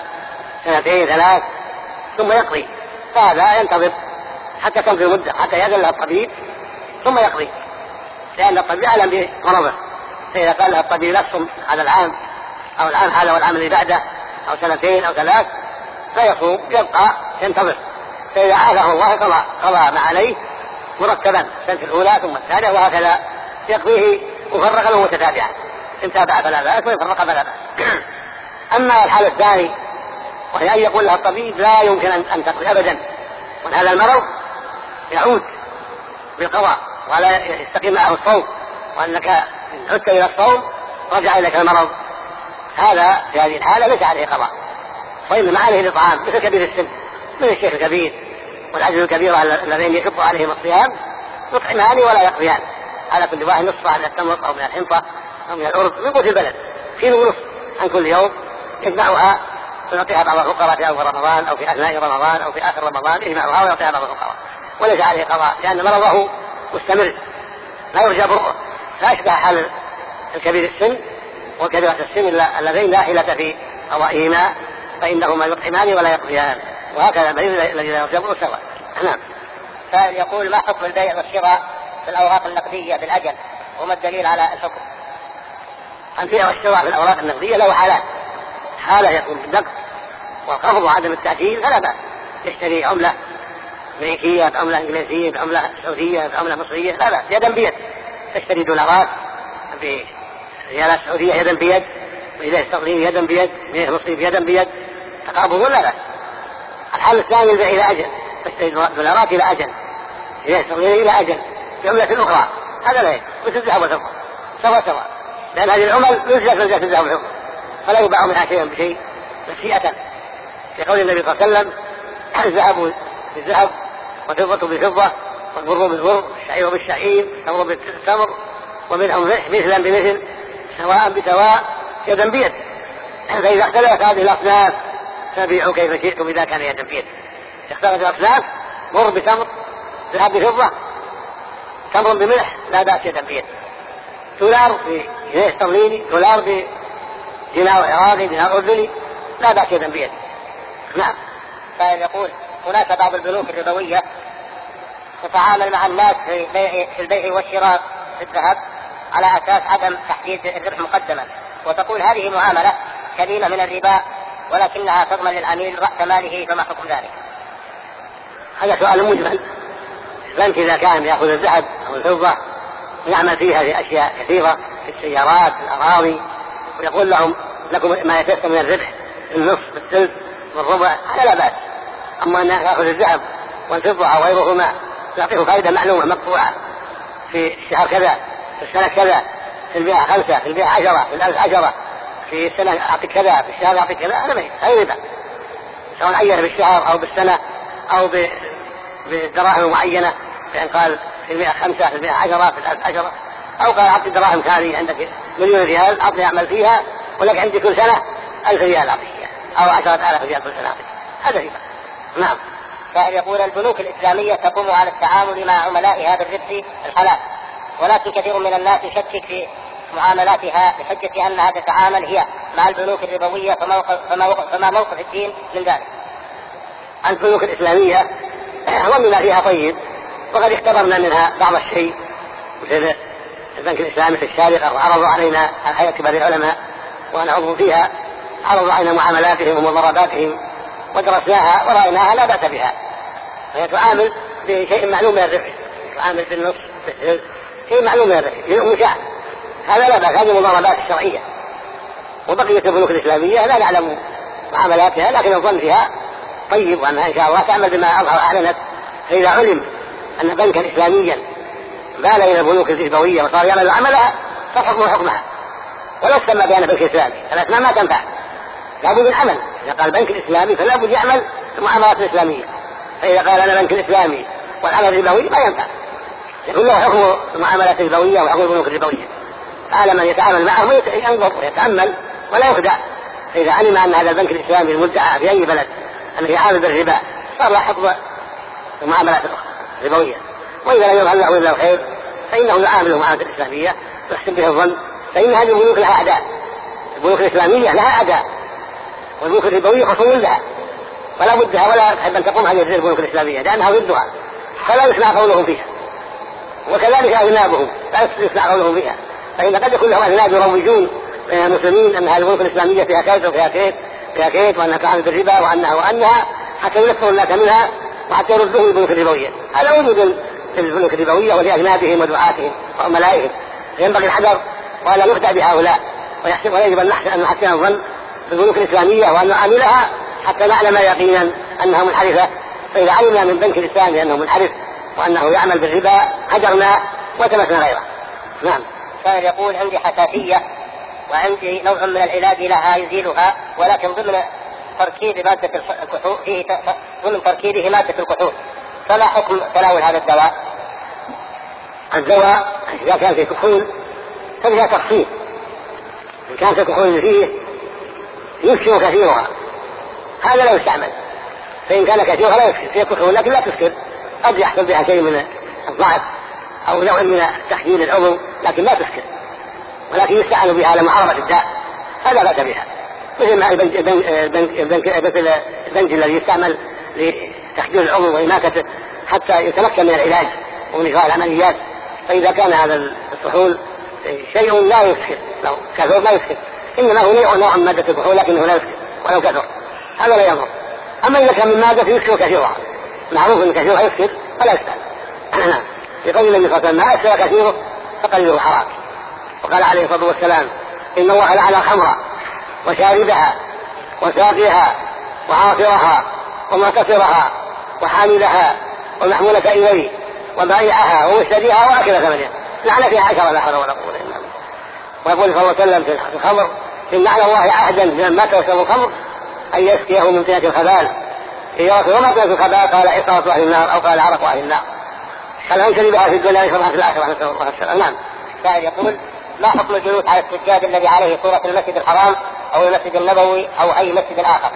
2 3 ثم يقضي، فهذا ينتظر حتى تمضي المدة حتى يأذن لها الطبيب ثم يقضي، لأن الطبيب يعلم بمرضه. فإذا قال له الطبيب لا تصم هذا العام أو العام هذا والعام اللي بعده أو 2 أو 3 فيصوم، يبقى ينتظر، فإذا عافاه الله قضى ما عليه مرتبا السنة الأولى ثم الثانية، وهكذا يقضيه مفرقا ومتتابعا، إن تابع فلا بأس وإن فرق فلا بأس. أما الحالة الثانية وهي أن يقول لها الطبيب لا يمكن أن تقضي أبدا، وأن هذا المرض يعود بالقضاء ولا يستقيم معه الصوم، وأنك إن عدت إلى الصوم رجع إليك المرض، هذا في هذه الحالة ليس عليه قضاء، وإنما عليه الإطعام مثل كبير السن، من الشيخ الكبير والعجز الكبيرة الذين يشق عليهم الصيام يطعمان ولا يقضيان على كل واحد نصف من التمر أو من الحنطة أو من الأرز من قوت البلد، كيلو ونصف عن كل يوم يجمعها ويعطيها بعض الفقراء في أول رمضان أو في أثناء رمضان أو في آخر رمضان، يجمعها ويعطيها بعض الفقراء، وليس عليه قضاء، لأن مرضه مستمر لا يرجى برؤه، لا يشبه حال الكبير السن وكبيرة السن اللذين لا حيلة في قضائهما، فإنهما يطعمان ولا يقضيان، وهكذا المريض الذي لا يرجى برؤه سواء. نعم. سائل يقول: ما حكم البيع والشراء في الأوراق النقدية بالأجل، وما الدليل على الحكم؟ البيع والشراء في الأوراق النقدية له حالات، حالة يكون بالنقد والقبض وعدم التأجيل فلا بأس، يشتري عملة أمريكية بعملة إنجليزية بعملة سعودية بعملة مصرية لا بأس، يدا بيد، تشتري دولارات بريالات سعودية يدا بيد، وإذا استغلين يدا بيد، وإذا مصري يدا بيد، تقابض ولا بأس. الحالة الثانية البيع إلى أجل، تشتري دولارات إلى أجل، إذا استغلين إلى أجل بعملة أخرى، هذا لا يجوز، مثل الذهب والفضة سوا، لأن هذه العمل نزلت منزلة الذهب والفضة، فلا يباع منها شيئا بشيء نسيئة، في قول النبي صلى الله عليه وسلم: الذهب بالذهب والفضة بفضة والبر بالبر والشعير بالشعير والتمر بالتمر ومنهم مثلا بمثل سواء بسواء يدا بيد، فإذا اختلفت هذه الأصناف فبيعوا كيف شئتم إذا كان يدا بيد. اختلفت الأصناف بر بتمر ذهب بفضة تمر بملح لا بأس يدا بيد، دولار بجنيه استرليني دولار بدينار عراقي دينار أردني لا بأس يدا بيد. نعم. فيقول: هناك بعض البنوك الربوية تتعامل مع الناس في البيع والشراء في الذهب على أساس عدم تحديد الربح مقدما، وتقول هذه معاملة كريمة من الربا ولكنها تضمن للعميل رأس ماله، فما حكم ذلك؟ هذا سؤال مجمل. البنك إذا كان يأخذ الذهب أو الفضة ويعمل فيها في أشياء كثيرة في السيارات في الأراضي ويقول لكم ما يتيسر من الربح النصف الثلث والربع، هذا لا بأس. أما أن يأخذ الذهب والفضة أو غيرهما يعطيه فائدة معلومة مقطوعة في الشهر كذا في السنة كذا في البيع 5 في البيع 10 في الألف 10 في السنة أعطيك كذا في الشهر أعطيك كذا، هذا أي ربا، سواء عين بالشهر أو بالسنة أو بدراهم معينة، فإن قال في البيع 5 في البيع 10 في الألف 10، أو قال أعطي دراهم كاري عندك 1,000,000 ريال أعطي أعمل فيها ولك عندي كل سنة 1000 ريال أعطيك أو 10,000 ريال كل سنة أعطيك، هذا ربا. نعم. يقول: البنوك الإسلامية تقوم على التعامل مع عملائها بالربح الحلال، ولكن كثير من الناس يشكك في معاملاتها بحجة أنها تتعامل هي مع البنوك الربوية، فما موقف الدين من ذلك؟ البنوك الإسلامية ظننا فيها طيب، وقد اختبرنا منها بعض الشيء، مثل البنك الإسلامي في السابقة وعرضوا علينا هيئة كبار العلماء وأنا عضو فيها، عرضوا علينا معاملاتهم ومضارباتهم ودرسناها ورأيناها لا بأس بها، فهي تعامل بشيء معلوم من الربح، تعامل بالنصف بالثلث شيء معلوم من الربح مشاع، هذا لا بأس، هذه المضاربات الشرعية. وبقية البنوك الإسلامية لا نعلم معاملاتها، لكن الظن فيها طيب وأنها إن شاء الله تعمل بما أظهر أعلنت. فإذا علم أن بنكا إسلاميا مال إلى البنوك الربوية وصار يعمل عملها فالحكم حكمها ولا تسمى بأن بنك إسلامي. الأسماء ما تنفع، لابد من عمل. إذا قال بنك إسلامي فلا بد يعمل المعاملات الإسلامية. فإذا قال أنا بنك إسلامي والعمل الربوي ما ينفع، يكون له حكم المعاملات الربوية وحكم البنوك الربوية. على من يتعامل معه ينظر ويتأمل ولا يخدع. فإذا علم أن هذا البنك الإسلامي المدعى في أي بلد أنه يعامل بالربا صار له حكم المعاملات الربوية. وإذا لم يظهر له إلا الخير فإنه يعامل المعاملات الإسلامية ويحسن به الظن، فإن هذه البنوك لها أعداء. البنوك الإسلامية لها أعداء والبنوك الربوية خصوم لها، ولا بدها ولا تحب أن تقوم هذه البنوك الإسلامية لأنها ضدها فلا يسمع قولهم فيها. وكذلك أذنابهم لا يسمع قولهم فيها، فإن قد يكون لهم أذناب يروجون المسلمين أن هذه البنوك الإسلامية فيها كيد وفيها كيد فيها كيد وأنها تعامل بالربا وأنها حتى ينفروا الناس منها وحتى يردوهم البنوك الربوية. هذا وجود في البنوك الربوية ولأذنابهم ودعاتهم وعملائهم. ينبغي الحذر ولا يخدع بهؤلاء، ويجب أن نحسن الظن بالبنوك الإسلامية وأن نعاملها حتى نعلم يقينا أنها منحرفة. فإذا علمنا من بنك الإسلامي أنه منحرف وأنه يعمل بالربا هجرنا وتمسنا غيره. نعم. كان يقول عندي حساسية وعندي نوع من العلاج لها يزيلها، ولكن ضمن تركيب مادة الكحول فيه ضمن تركيبه مادة الكحول، فما حكم تناول هذا الدواء؟ الدواء إذا كان في كحول فبها تخفيف. إن كان في كحول فيه يسكر كثيرها هذا لا يستعمل، فإن كان كثيرها لا يسكر فيه كحول لكن لا تسكر، قد يحصل بها شيء من الضعف أو نوع من تحجيل العضو لكن لا تسكر، ولكن يستعمل بها على محاربة الداء هذا بأس بها. مثل ما البنج الذي يستعمل لتحجيل العضو وإماتته حتى يتمكن من العلاج ومن إجراء العمليات. فإذا كان هذا الكحول شيء لا يسكر لو كثر لا يسكر، إنما هو نوع من مادة الكحول لكنه لا يسكر ولو كثر هذا لا يضر. أما إذا كان من مادة يسكر كثيرها معروف أن كثيرها يسكر فلا يستعمل. في قول النبي صلى الله عليه وسلم ما أسكر كثيره فقليله حرام. وقال عليه الصلاة والسلام إن الله لعن الخمر وشاربها وساقيها وعاصرها ومعتصرها وحاملها والمحمولة إليه وبائعها ومشتريها وأكل ثمنها، لعن فيها 10 لا حول ولا قوة إلا بالله. ويقول صلى الله عليه وسلم في الخمر إن لعن الله عهدا لمن مات وشرب الخمر أن يسقيه من طينة الخبال وما طينة الخبال قال عصارة أهل النار أو قال عرق أهل النار. هل أنشري بها في الدنيا يشربها في الآخرة نسأل الله السلام. نعم. سائل يقول ما حكم الجلوس على السجاد الذي عليه صورة المسجد الحرام أو المسجد النبوي أو أي مسجد آخر؟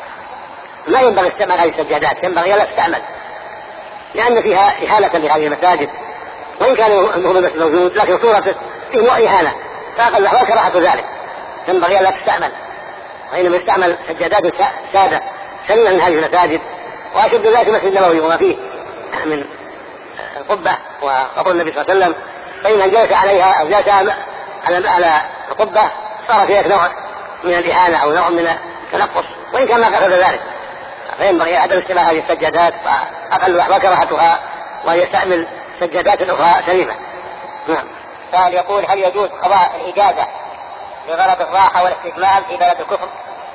لا ينبغي استعمال هذه السجادات، ينبغي لا تستعمل لأن فيها إهانة لهذه المساجد، وإن كان المسجد موجود لكن صورته فيه إهانة فأقل له كراهة ذلك، ينبغي لا تستعمل. وإنما يستعمل سجادات سادة سليمة من هذه المساجد. وأشد ذلك المسجد النبوي وما فيه من القبة وقبر النبي صلى الله عليه وسلم، فإن جلس عليها أو جلس على القبة صار فيها نوع من الإهانة أو نوع من التنقص وإن كان ما قصد ذلك. فينبغي عدم استعمال هذه السجادات فأقل وكراهتها ويستعمل سجادات أخرى سليمة. نعم. سؤال يقول هل يجوز قضاء الإجازة لغرض الراحة والاستجمام في بلد الكفر؟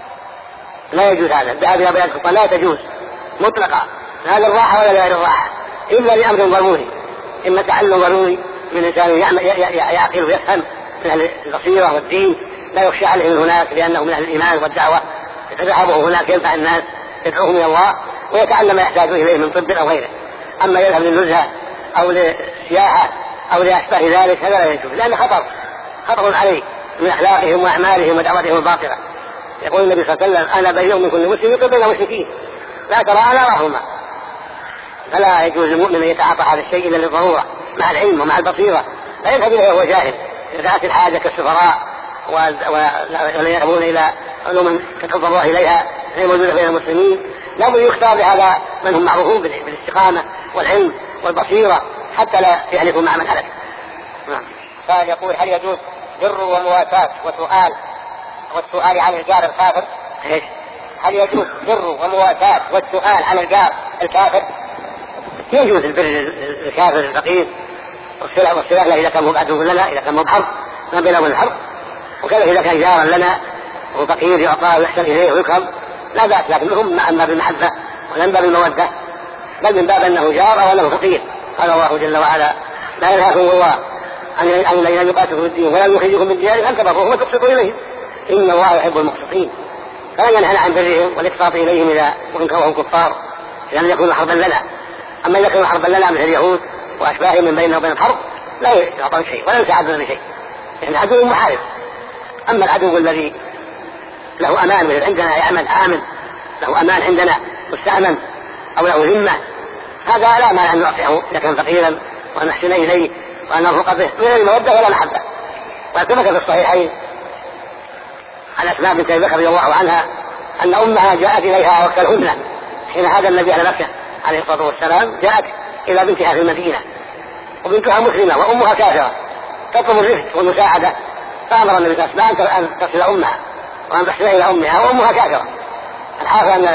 لا يجوز هذا، الذهاب إلى بلد الكفر لا تجوز مطلقا، لا للراحة ولا لغير الراحة، إلا لأمر ضروري، إما تعلم ضروري من إنسان يعقل ويفهم من أهل البصيرة والدين لا يخشى عليه من هناك لأنه من أهل الإيمان والدعوة، فذهبه هناك ينفع الناس يدعوهم إلى الله ويتعلم ما يحتاج إليه من طب أو غيره. أما يذهب للنزهة أو للسياحة أو لأشباه ذلك هذا لا يجوز، لأن خطر عليه من أخلاقهم وأعمالهم ودعوتهم الباطلة. يقول النبي صلى الله عليه وسلم أنا بريء من كل مسلم يقبل بين مشركين لا ترى أنا راهما. فلا يجوز للمؤمن أن يتعاطى هذا الشيء إلا للضرورة مع العلم ومع البصيرة، لا يذهب إليه وهو جاهل. إذا دعت الحاجة كالسفراء ولا يذهبون إلى علوم تتفضل الله إليها غير موجودة بين المسلمين، لابد يختار بهذا من هم معروفون بالاستقامة والعلم والبصيرة حتى لا يهلكوا مع من هلك. قال يقول هل يجوز بر ومواساة والسؤال عن الجار الكافر؟ إيش؟ هل يجوز بر ومواساة والسؤال عن الجار الكافر؟ يجوز البر للكافر الفقير والصلاة له إذا كان مبعد لنا، إذا كان مبحر ما بينه وبين الحرب، وكذا إذا كان جارا لنا وفقير يعطى ويحسن إليه ويكرم لا بأس، لكن هم أما بالمحبة ولم باب المودة، بل من باب أنه جار أو أنه فقير. قال الله جل وعلا: لا ينهاكم الله عن الذين يقاتلوا في الدين ولا يخرجكم من ديارهم أن تبروهم وتقسطوا إليهم إن الله يحب المقسطين. فلا ينهى عن برهم والإقساط إليهم إذا كانوا كفار، إذا لم يكونوا حربا لنا. أما إذا كانوا حربا لنا مثل اليهود وأشباههم من بيننا وبين الحرب لا يعطون شيء ولا يساعدون بشيء، يعني عدو محارب. أما العدو الذي له أمان مثل عندنا يعمل آمن، له أمان عندنا مستأمن أو له ذمة، هذا لا مانع أن نعطيه إذا كان فقيرا ونحسن إليه وأن نرفق به من المودة ولا محبة. وثبت في الصحيحين عن أسماء بنت أبي بكر رضي الله عنها أن أمها جاءت إليها وقت الهدنة حين هذا النبي على مكة عليه الصلاة والسلام، جاءت إلى بنتها في المدينة وبنتها مسلمة وأمها كافرة تطلب الرفق والمساعدة، فأمر النبي صلى الله عليه وسلم أن تصل أمها وأن تحسن إلى أمها وأمها كافرة. الحاصل أن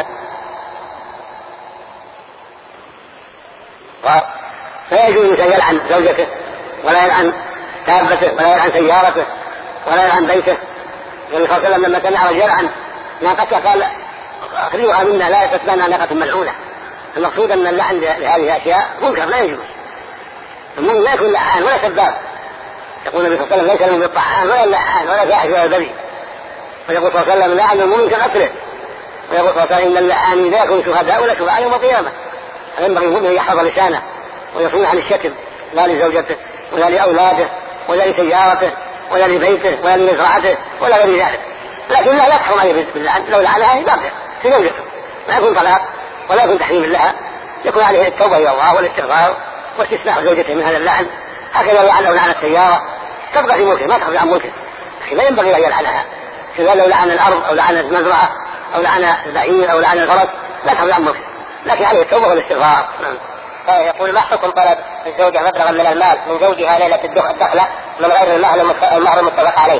لا يجوز أن يلعن زوجته ولا يلعن دابته ولا يلعن سيارته ولا يلعن بيته. النبي صلى الله عليه وسلم لما سمع رجل يلعن ناقته قال: أخرجوها منا لا تتبنى ناقة ملعونة. المقصود أن اللعن لهذه الأشياء منكر لا يجوز، المؤمن لا يكون لعان ولا سباب. يقول النبي صلى الله عليه وسلم: ليس المؤمن بالطعان ولا اللعان ولا فاحش ولا بذيء. ويقول صلى الله عليه وسلم: لعن المؤمن كقتله. ويقول صلى الله عليه وسلم: إن اللعانين لا يكون شهداء ولا شفعاء يوم القيامة. فينبغي المؤمن أن يحفظ لسانه ويصون عن الشتم، لا لزوجته ولا لأولاده ولا لسيارته ولا لبيته ولا لمزرعته ولا غير ذلك. لكن لا يحرم عليه باللعن، لو لعنها يبقى في زوجته ما يكون طلاق ولا يكون تحريم لها، يكون عليه التوبة إلى الله والاستغفار واستثناء زوجته من هذا اللعن. هكذا لو لعن السيارة تبقى في ملكه ما تخرج عن ملكه، لكن لا ينبغي أن يلعنها. كذا لو لعن الأرض أو لعن المزرعة أو لعن البعير أو لعن الفرس لا تخرج عن ملكه، لكن عليه التوبة والاستغفار. يقول: ما حكم طلب الزوجة مبلغا من المال من زوجها ليلة الدخلة من غير المهر المتفق عليه؟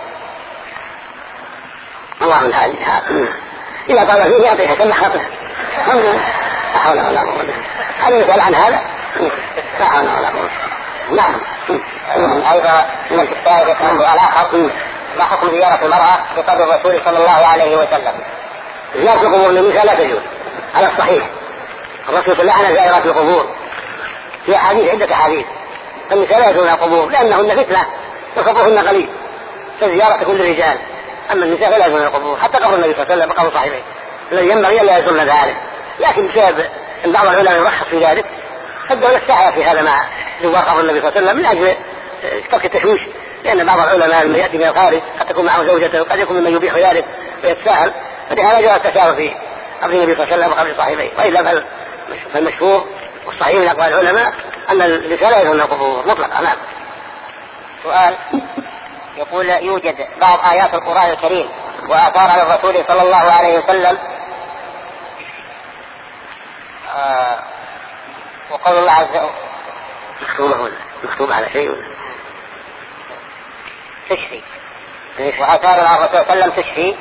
الله العالي إذا طلب فيه يعطيها كما خطها، لا حول ولا قوة. هل يسأل عن هذا؟ لا حول ولا قوة. نعم. أيضا من الكتاب يقول الآخر: ما حكم زيارة المرأة بقبر الرسول صلى الله عليه وسلم؟ زيارة القبور للنساء لا تجوز على الصحيح. الرسول لعن زائرات القبور في أحاديث عدة أحاديث، فالنساء لا يزورن القبور لأنهن فتنة وخطرهن قليل كزيارة كل الرجال. أما النساء فلا يزورن القبور، حتى قبر النبي صلى الله عليه وسلم وقبر صاحبه الذي ينبغي أن لا يزورن ذلك. لكن بسبب أن بعض العلماء يرخص في ذلك فالدولة استحيا في هذا مع زوار قبر النبي صلى الله عليه وسلم من أجل ترك التشويش، لأن بعض العلماء من يأتي من الخارج قد تكون معه زوجته وقد يكون ممن يبيح ذلك ويتساهل، فلهذا جاء التساهل في قبر النبي صلى الله عليه وسلم وقبر صاحبيه. وإلا فالمشهور والصحيح من أقوال العلماء أن النساء لا يزورن القبور مطلقا. نعم. سؤال يقول: يوجد بعض آيات القرآن الكريم وآثار عن الرسول صلى الله عليه وسلم وقول الله عز وجل مكتوب على شيء تشفي، وآثار عن الرسول صلى الله عليه وسلم تشفي.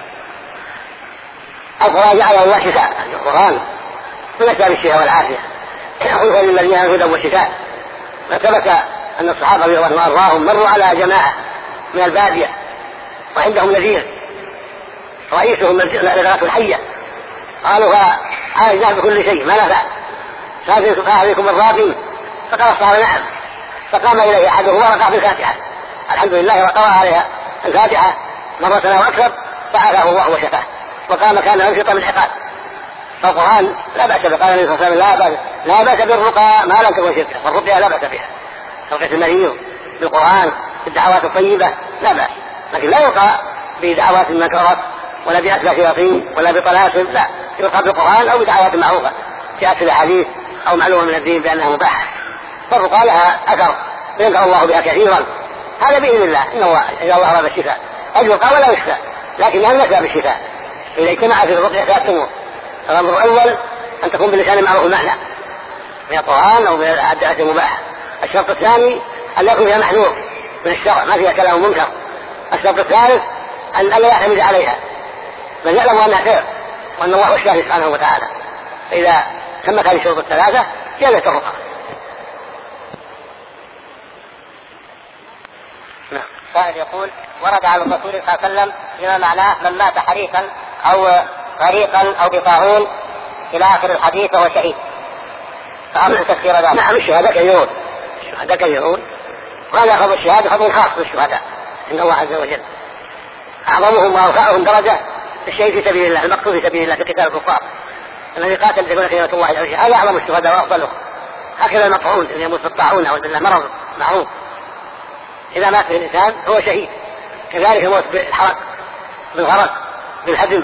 القرآن جعل الله شفاء، القرآن من أسباب الشفاء والعافية، خلق للذين هدى والشفاء. فثبت أن الصحابة رضي الله عنهم مروا على جماعة من البادية وعندهم نذير رئيسهم نذرة الحية، قالوا عالجنا بكل شيء ما نفع، فهذيكم الراقي؟ فقال الصحابة: نعم. فقام إليه أحدهم ورقع بالفاتحة، الحمد لله، وقرأ عليها الفاتحة مرة وأكثر فعافاه الله وشفاه وقام كان ينشط من عقاب. فالقرآن لا بأس به، قال النبي صلى الله عليه وسلم: لا بأس بالرقى ما لم تكن شركا، فالرقية لا بأس بها، رقية المريض بالقرآن بالدعوات الطيبة لا بأس، لكن لا يرقى بدعوات منكرات ولا بأسباب شياطين ولا بطلاسم، لا، يرقى بالقرآن أو بدعوات معروفة جاءت في الحديث أو معلومة من الدين بأنها مباحة. فالرقى لها أثر ينفع الله بها كثيرا، هذا بإذن الله، إن الله إذا الله أراد الشفاء قد يرقى ولا يشفى، لكنها من أسباب الشفاء إذا اجتمع في الرقية ثلاث أمور: الأمر الأول أن تكون بلسان معروف المعنى من القرآن أو من الأدعية المباحة. الشرط الثاني أن لا يكون فيها محذور من الشرع ما فيها كلام منكر. الشرط الثالث أن لا يعتمد عليها بل يعلم أنها خير وأن الله الشافي سبحانه وتعالى. فإذا تمت هذه الشروط الثلاثة جازت الرقى. سائل يقول: ورد على الرسول صلى الله عليه وسلم فيما معناه من مات حريقا أو غريقا أو بطاعون إلى آخر الحديث وهو شهيد. فأمر تفسير ذلك. نعم الشهداء كثيرون، الشهداء كثيرون، وهذا خبر الشهادة خبر خاص بالشهداء عند الله عز وجل. أعظمهم وأرفعهم درجة الشهيد في سبيل الله، المقتول في سبيل الله في قتال الكفار الذي قاتل تكون كلمة الله العليا، هذا أعظم الشهداء وأفضلهم. هكذا المطعون الذي يموت بالطاعون أو بالمرض معروف، إذا مات به الإنسان هو شهيد. كذلك الموت بالحرق، بالغرق، بالهدم،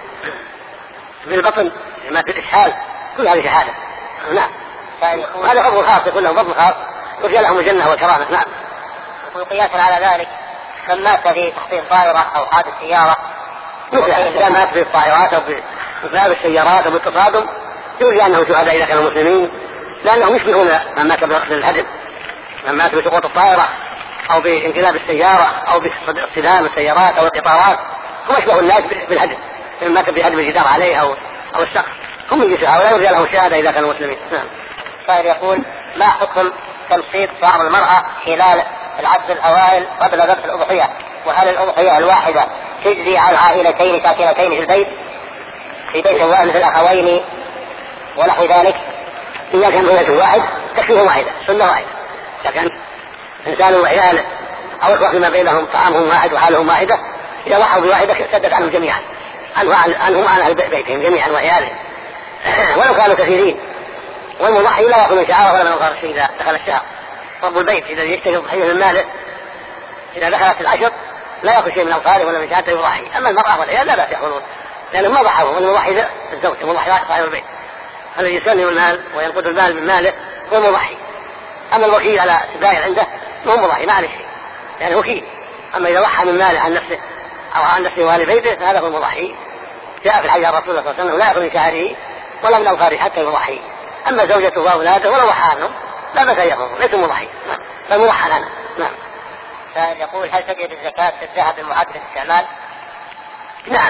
بالبطن، مات بالإسهال، كل هذه شهادة. نعم. هذا فضل خاص، يكون لهم فضل خاص يرجى لهم الجنة والكرامة. نعم. وقياسا على ذلك من مات في تحطيم طائرة أو حادث سيارة، إذا مات في الطائرات أو في السيارات أو بالتصادم يرجى أنه شهداء إذا كانوا مسلمين، لأنهم يشبهون من مات بالهدم، من مات بسقوط الطائرة أو بانقلاب السيارة أو باصطدام السيارات أو القطارات، هم يشبه الناس بالهدم، من مات بهدم الجدار عليه أو السقف، هم من جنس هؤلاء يرجى لهم الشهادة إذا كانوا مسلمين. نعم. السائل يقول: ما حكم تمشيط شعر المرأة خلال العشر الأوائل قبل ذبح الأضحية؟ وهل الأضحية الواحدة تجزي على عائلتين ساكنتين في البيت، في بيت واحد مثل الأخوين ونحو ذلك؟ إذا كان بيت واحد تكفيه واحدة، سنة واحدة. إذا كان إنسان وعياله أو إخوة فيما بينهم طعامهم واحد وحالهم واحدة، إذا ضحوا بواحدة سدت عنهم جميعا، عنهم عن أهل بيتهم جميعا وعيالهم ولو كانوا كثيرين. والمضحي لا يأخذ من شعاره ولا من أوقات الشيء إذا دخل الشهر. رب البيت إذا يشتري الضحية من ماله إذا دخلت العشر لا يأخذ شيء من أوقاته ولا من شهادته يضحي. أما المرأة والعيال لا بأس يأخذون، لأنهم ما ضحوا، والمضحي الزوج، المضحي صاحب البيت الذي يسلم المال وينقذ المال من ماله هو المضحي. أما الوكيل على سبائل عنده هو مضحي ما عليه شيء، يعني وكيل. أما إذا ضحى من ماله عن نفسه أو عن نفسه وأهل بيته فهذا هو المضحي. جاء في الحديث عن رسول الله صلى الله عليه وسلم: لا يأخذ من شعره ولا من أوقاته حتى يضحي. أما زوجته وأولاده ولو ضحى عنهم لا بأس يأخذ، ليس مضحي، بل مضحى لنا. نعم. سائل يقول: هل تجب الزكاة في الذهب المعد للاستعمال؟ نعم،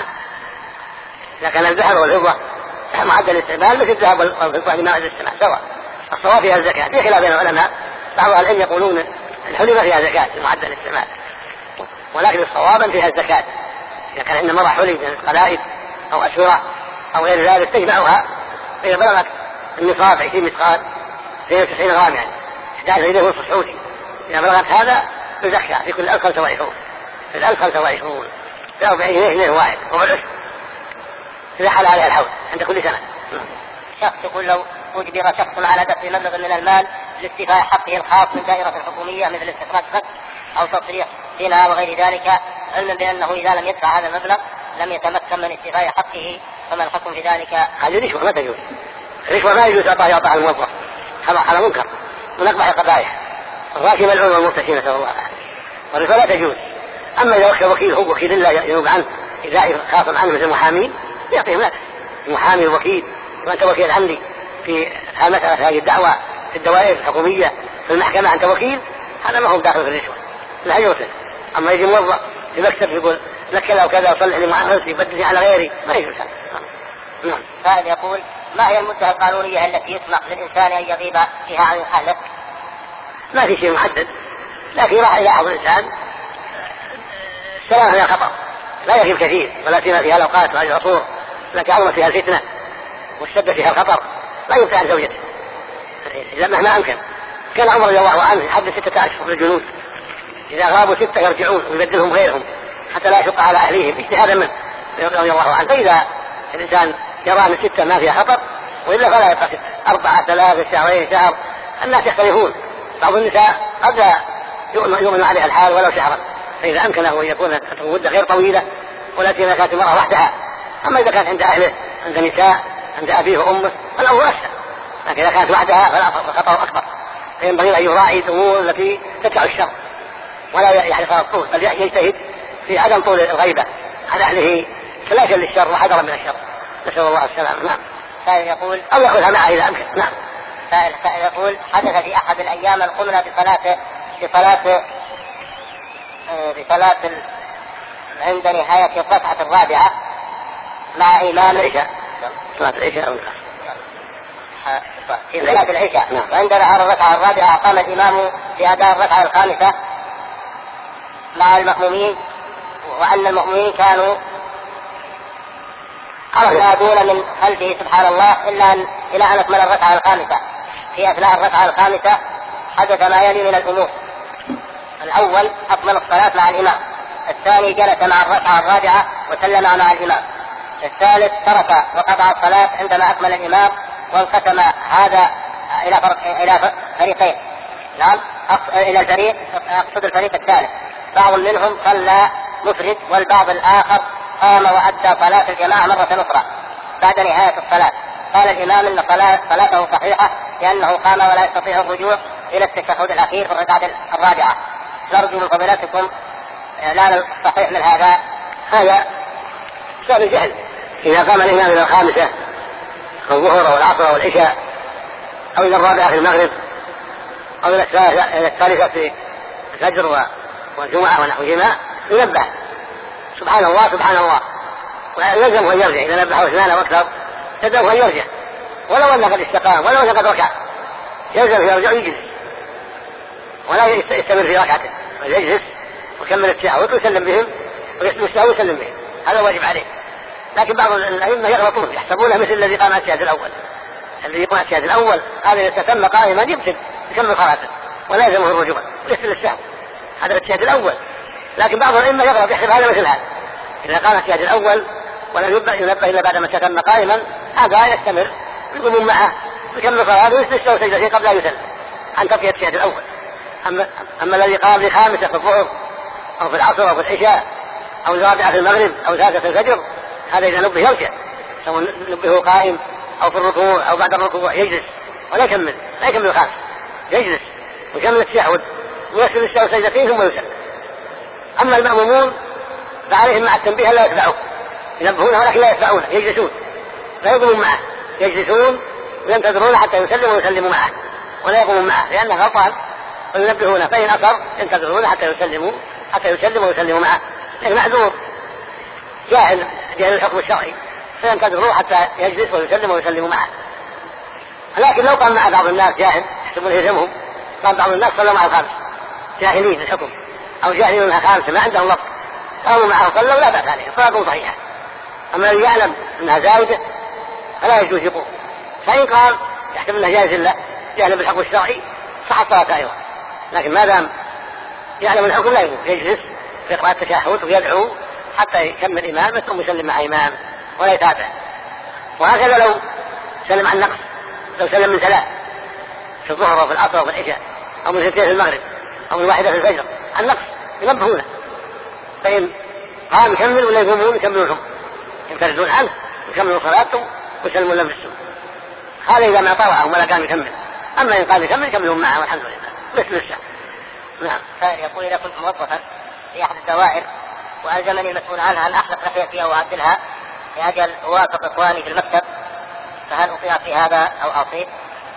إذا كان الذهب والفضة معدل الاستعمال مثل الذهب والفضة لمعدل الاستعمال سواء، الصواب فيها الزكاة. في خلاف بين العلماء، بعض العلم يقولون الحلي فيها زكاة في معدل الاستعمال، ولكن الصواب فيها الزكاة. إذا كان عندنا مرة حلي من القلائد أو أسورة أو غير ذلك تجمعها، فإذا بلغت النصاب 20 مثقال 92 غرام، يعني 11 إليه ونصف سعودي، إذا بلغت هذا تزكى في كل 1025، في 1025 في 40 جنيه واحد هو العشر إذا حال عليها الحول عند كل سنة. شخص يقول: لو أجبر شخص على دفع مبلغ من المال لاستيفاء حقه الخاص من دائرة الحكومية مثل استخراج خط أو تصريح بناء وغير ذلك، علما بأنه إذا لم يدفع هذا المبلغ لم يتمكن من استيفاء حقه، فما الحكم في ذلك؟ هذه رشوة ما تجوز، الرشوة ما يجوز يعطى الموظف، هذا منكر من أقبح القبائح، الراكب ملعون والمرتشي نسأل الله العافية، والرشوة لا تجوز. أما إذا وكل وكيل هو وكيل الله ينوب عنه إذا خاص عنه مثل المحامين يعطيهم لك، المحامي وكيل، وأنت وكيل عندي في مسألة هذه الدعوة في الدوائر الحكومية في المحكمة أنت وكيل، هذا ما هو داخل في الرشوة، لا يوصل. أما يجي موظف في مكتب يقول لك كذا وكذا وصلح لي معاملتي يبدلني على غيري، ما يجوز هذا. نعم. سائل يقول: ما هي المدة القانونية التي يسمح للإنسان أن يغيب فيها عن أهله؟ ما في شيء محدد، لكن راح يلاحظ الإنسان السلامة من الخطر، لا يغيب كثير، ولا فيها الأوقات وهذه العصور التي عظمت فيها الفتنة واشتد فيها الخطر، لا يبقى عن زوجته إذا مهما أمكن. كان عمر رضي الله عنه حد 6 أشهر للجنود، إذا غابوا 6 يرجعون ويبدلهم غيرهم حتى لا يشق على أهليهم اجتهادا منه رضي الله عنه. فإذا الإنسان يرى أن 6 ما فيها خطر وإلا فلا يبقى 6، 4، 3 شهرين شهر. الناس يختلفون، بعض النساء قد يؤمن عليها الحال ولو شهرا، فإذا أمكنه أن يكون مدة غير طويلة، ولكن إذا كانت المرأة وحدها. أما إذا كانت عند أهله عند نساء عند أبيه وأمه فالأمر أسهل، لكن إذا كانت وحدها فالخطر أكبر، فينبغي أن يراعي الأمور التي تدفع الشر ولا يحرص على الطول، بل يجتهد في عدم طول الغيبة عن أهله تلاشا للشر وحذرا من الشر، نسأل الله السلامة. نعم. سائل يقول: أو يأخذها معه إذا أمكن. نعم. سائل يقول: حدث في أحد الأيام قمنا بصلاة عند نهاية الركعة الرابعة مع إمام العشاء، صلاة العشاء في صلاة العشاء، وعندنا على الركعة الرابعة قام الإمام في أداء الركعة الخامسة مع المأمومين، وأن المأمومين كانوا ينادون من خلفه سبحان الله إلى أن أكمل الركعة الخامسة. في أثناء الركعة الخامسة حدث ما يلي من الأمور: الأول أكمل الصلاة مع الإمام، الثاني جلس مع الركعة الرابعة وسلم مع الإمام، الثالث ترك وقطع الصلاة عندما أكمل الإمام، وانقسم هذا إلى فريقين. نعم، إلى الفريق، أقصد الفريق الثالث، بعض منهم صلى مفرد والبعض الآخر قام وأدى صلاة الجماعة مرة أخرى بعد نهاية الصلاة. قال الإمام إن صلاته صحيحة لأنه قام ولا يستطيع الرجوع إلى التشهد الأخير في الركعة الرابعة. نرجو من فضيلتكم إعلان الصحيح من هذا. هذا سبب الجهل. إذا قام الإمام إلى الخامسة الظهر أو العصر أو العشاء أو إلى الرابعة في المغرب أو إلى الثالثة في الفجر والجمعة ونحوهما ينبه سبحان الله سبحان الله، ويلزمه أن يرجع. إذا نبهه اثنان أو أكثر يلزمه أن يرجع، ولو أن قد استقام ولو أن قد ركع يلزم يرجع ويجلس ولا يستمر في ركعته، بل يجلس ويكمل التشهد ويسلم بهم ويسلم السهو ويسلم بهم. هذا واجب عليه. لكن بعض الأئمة يغلطون، يحسبونه مثل الذي قام التشهد الأول. الذي يقوم التشهد الأول هذا يتم قائما يبتل يكمل صلاته ولا يلزمه الرجوع ويسلم السهو، هذا التشهد الأول. لكن بعض الأئمة يغلط، يحسب هذا مثل هذا. إذا قام التشهد الأول ولم ينبه إلا بعد ما تم قائما هذا يستمر يقوم معه يكمل صلاته ويسلم السهو سجدتين قبل أن يسلم عن تقية التشهد الأول. أما الذي قام لخامسة في الظهر أو في العصر أو في العشاء أو الرابعة في المغرب أو ثالثة في الفجر، هذا إذا نبه يرجع، سواء نبهه قائم أو في الركوع أو بعد الركوع يجلس ولا يكمل الخامس، يجلس ويكمل التشهد ويسلم السهو سجدتين ثم يسلم. أما المأمومون فعليهم مع التنبيه لا يتبعوه، ينبهونه ولكن لا يتبعونه، يجلسون لا يقومون معه، يجلسون وينتظرون حتى يسلموا ويسلموا معه ولا يقومون معه لأنه غلطان، وينبهونه فإن أصر ينتظرون حتى يسلموا ويسلموا معه. لأنه معذور جاهل الحكم الشرعي، فينتظرون حتى يجلس ويسلم ويسلموا معه. لكن لو قام مع بعض الناس جاهل يحسبون يلزمهم، قام بعض الناس صلوا مع الخامس جاهلين الحكم أو جاهلين منها خامسة ما عندهم وقت، قاموا معه صلوا لا بأس عليهم صلاتهم صحيحة. أما الذي يعلم أنها زائدة فلا يجوز يقوم، فإن قام يحسب أنها جائز له جاهل بالحكم الشرعي صحت صلاته أيضا. لكن ما دام يعلم الحكم لا يقوم، يجلس يقرأ التشهد ويدعو حتى يكمل إمامه ثم يسلم مع إمامه ولا يتابع. وهكذا لو سلم عن نقص، لو سلم من ثلاث في الظهر وفي العصر وفي العشاء أو من اثنتين في المغرب أو من واحدة في الفجر عن نقص ينبهونه، فإن قام يكمل ولا يقومون يكملونهم ينفردون عنه يكملوا صلاتهم ويسلموا لهم بالسوء. هذا إذا ما طوعهم ولا كان يكمل. أما إن قام يكمل يكملون معه والحمد لله مثل الشعب. نعم. يقول إذا كنت موظفا في أحد الدوائر وألزمني المسؤول عنها أن أحلق لحيتي أو أعدلها لأجل أوافق إخواني في المكتب، فهل أطيع في هذا أو أصيب؟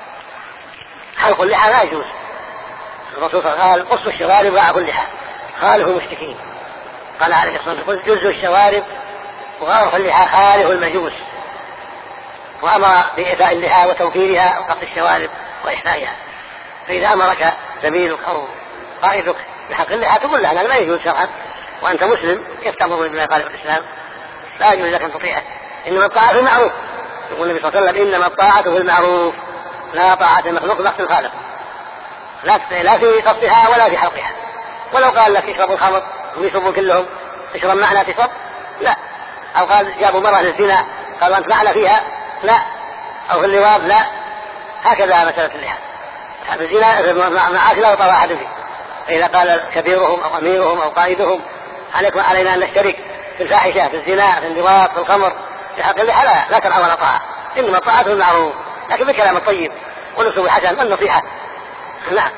حلق اللحى لا يجوز. الرسول قال قص الشوارب وعفو اللحى خاله مشتكين. قال عليه الصلاة والسلام جز الشوارب وغرف اللحى خاله المجوس. وأمر بإعفاء اللحى وتوفيرها وقص الشوارب وإحفائها. فإذا أمرك زميلك أو قائدك بحق اللحى تقول له أنا لا يجوز شرعا وأنت مسلم كيف تأمر بما قال في الإسلام؟ لا يجوز لك أن تطيعه. إنما الطاعة في المعروف. يقول النبي صلى الله عليه وسلم إنما الطاعة في المعروف لا طاعة المخلوق بحق الخالق. لا في قصدها ولا في حلقها. ولو قال لك اشربوا الخمر ويشربوا كلهم اشرب معنا تشرب لا، أو قال جابوا مرة للزنا قالوا أنت معنا فيها لا، أو في اللواط لا. هكذا مسألة اللحى الزنا معاك لا طاعة أحد فيه. فإذا قال كبيرهم أو أميرهم أو قائدهم علينا أن نشترك في الفاحشة في الزنا في اللواط في الخمر في حق اللحى لا ترعى ولا طاعة. إنما الطاعة في المعروف لكن بالكلام الطيب والأسلوب الحسن والنصيحة. نعم.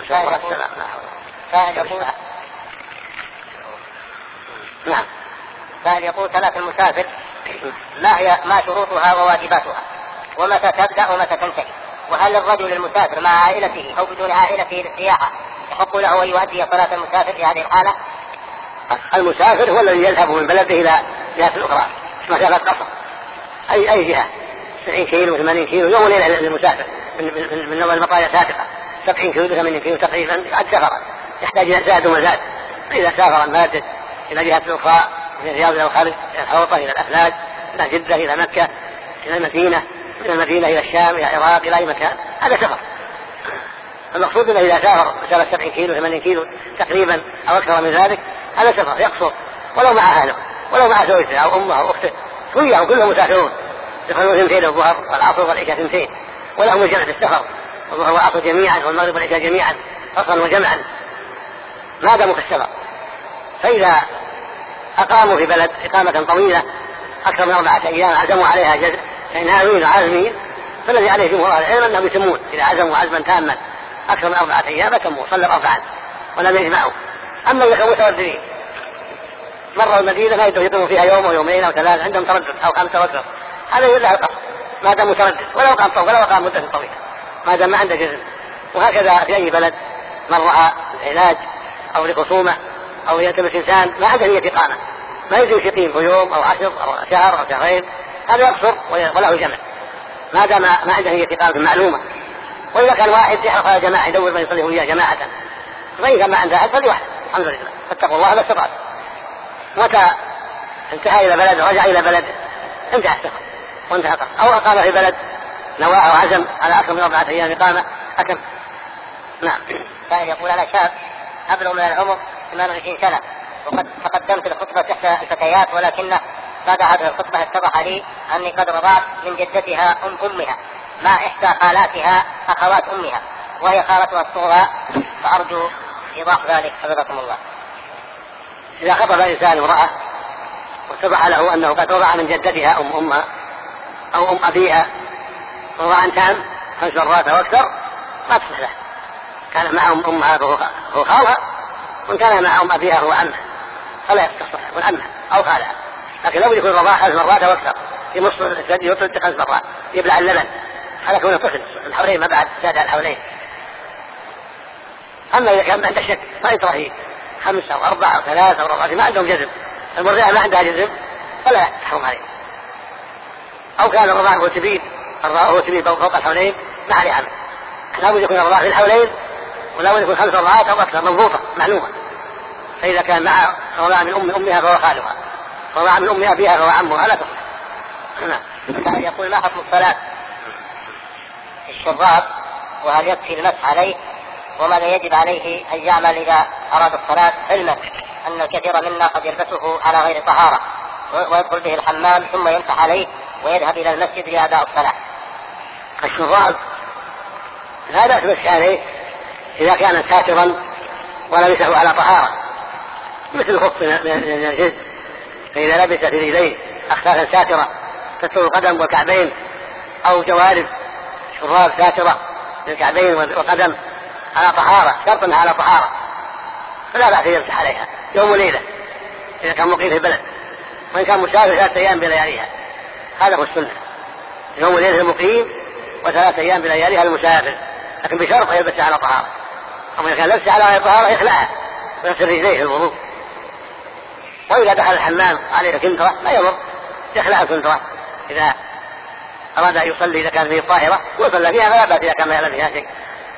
نعم. فهل يقول صلاة المسافر ما شروطها وواجباتها ومتى تبدأ ومتى تنتهي؟ وهل الرجل المسافر مع عائلته أو بدون عائلته للسياحة يحق له أن يؤدي صلاة المسافر في هذه الحالة؟ المسافر هو الذي يذهب من بلده إلى جهة أخرى مسافة قصر أي جهة 70 كيلو 80 كيلو يوم وليلة للمسافر من أول المطايا سابقة 70 كيلو 80 كيلو تقريبا قد سفرا يحتاج إلى زاد ومزاد. فإذا سافر المادة إلى جهة أخرى من الرياض إلى الخارج إلى الحوطة إلى الأفلاج من جدة إلى مكة إلى المدينة، من المدينة إلى الشام إلى العراق إلى أي مكان، هذا سفر. المقصود أنه إذا سافر مسافة 70 كيلو 80 كيلو تقريبا أو أكثر من ذلك هذا سفر يقصر، ولو مع أهله ولو مع زوجته أو أمه أو أخته وياهم كلهم مسافرون يدخلون 2 الظهر والعصر والعشاء 2 ولهم الجمع في السفر، الظهر والعصر جميعا والمغرب والعشاء جميعا فصلا وجمعا ما داموا في السفر. فإذا أقاموا في بلد إقامة طويلة أكثر من 4 أيام عزموا عليها ناويين وعازمين، فالذي عليه جمهور العلم أنهم يتمون إذا عزموا عزما تاما أكثر من 4 أيام تموا صلوا 4 ولم يجمعوا. أما إذا كانوا مترددين مرة المدينة ما يقدروا فيها يوم أو يومين أو 3 عندهم تردد أو 5 أكثر، هذا يدل القصر ما دام متردد ولو قام طول ولو قام مدة طويلة ما دام ما عنده جزم. وهكذا في أي بلد من رأى العلاج أو لخصومة أو يلتمس إنسان ما عنده نية إقامة ما يجوز يقيم في يوم أو 10 أو شهر أو شهرين، هذا يقصر وله جمع ما دام ما عنده نية إقامة معلومة. وإذا كان واحد يحرص على جماعة يدور من يصلي وياه جماعة، وإذا ما عنده أحد فليوحد الحمد لله فاتقوا الله ما استطعتم. متى انتهى إلى بلد رجع إلى بلد انتهى السفر وانتهى القصر، أو أقام في بلد نواه وعزم على أكثر من 4 أيام إقامة أكم. نعم. يقول أنا شاب أبلغ من العمر 28 سنة وقد تقدمت الخطبة تحت الفتيات، ولكن بعد هذه الخطبة اتضح لي أني قد رضعت من جدتها أمها مع إحدى خالاتها أخوات أمها وهي خالتها الصغرى، فأرجو إيضاح ذلك حفظكم الله. إذا خطب إنسان امرأة واتضح له أنه قد رضع من جدتها أمها أو أبيها رضاعا تام 5 مرات أو أكثر ما تصلح له، كان معهم أمها هو خالها وإن كان معهم أبيها هو عمها فلا يستصلح يكون عمها أو خالها، لكن لو يكون رضاع 5 مرات أو أكثر في نصف الثدي يطلق 5 مرات يبلع اللبن هذا يكون طفل الحولين ما بعد زاد الحولين. أما إذا كان عنده شك ما يطرح فيه 5 أو 4 أو 3 أو 4 ما عندهم جزم، المرضعة ما عندها جزم فلا تحرم عليه. أو كان الرضاع هو تبيد فوق الحولين ما عليه عمل، لا بد يكون الرضاع في الحولين ولا بد يكون 5 رضعات أو أكثر مضبوطة معلومة. فإذا كان مع رضاع من أمها فهو خالها، رضاع من أم أبيها فهو عمها لا تصلح. يقول ما حكم الصلاة في الشراب وهل يكفي المسح عليه، وماذا يجب عليه أن يعمل إذا أراد الصلاة، علما أن الكثير منا قد يلبسه على غير طهارة ويدخل به الحمام ثم يمسح عليه ويذهب إلى المسجد لأداء الصلاة. الشراب لا بأس بالمسح عليه إذا كان ساترا ولبسه على طهارة مثل خف من الجلد، فإذا لبس في رجليه أخفافا ساترة تستر القدم والكعبين أو جوارب شراب ساترة للكعبين والقدم على طهارة شرطا على طهارة فلا بأس يمسح عليها يوم وليلة إذا كان مقيم في البلد، وإن كان مسافر 3 أيام بلياليها هذا هو السنة، يوم وليلة المقيم و3 أيام بلياليها المسافر، لكن بشرط يلبس على طهارة. أما إذا كان لبس على غير طهارة يخلعها ويغسل رجليه في الوضوء. وإذا دخل الحمام عليه كنترة لا يضر يخلع الكنترة إذا أراد أن يصلي إذا كان فيه طاهرة ويصلى فيها فلا بأس إذا كان ما يعلم فيها شيء،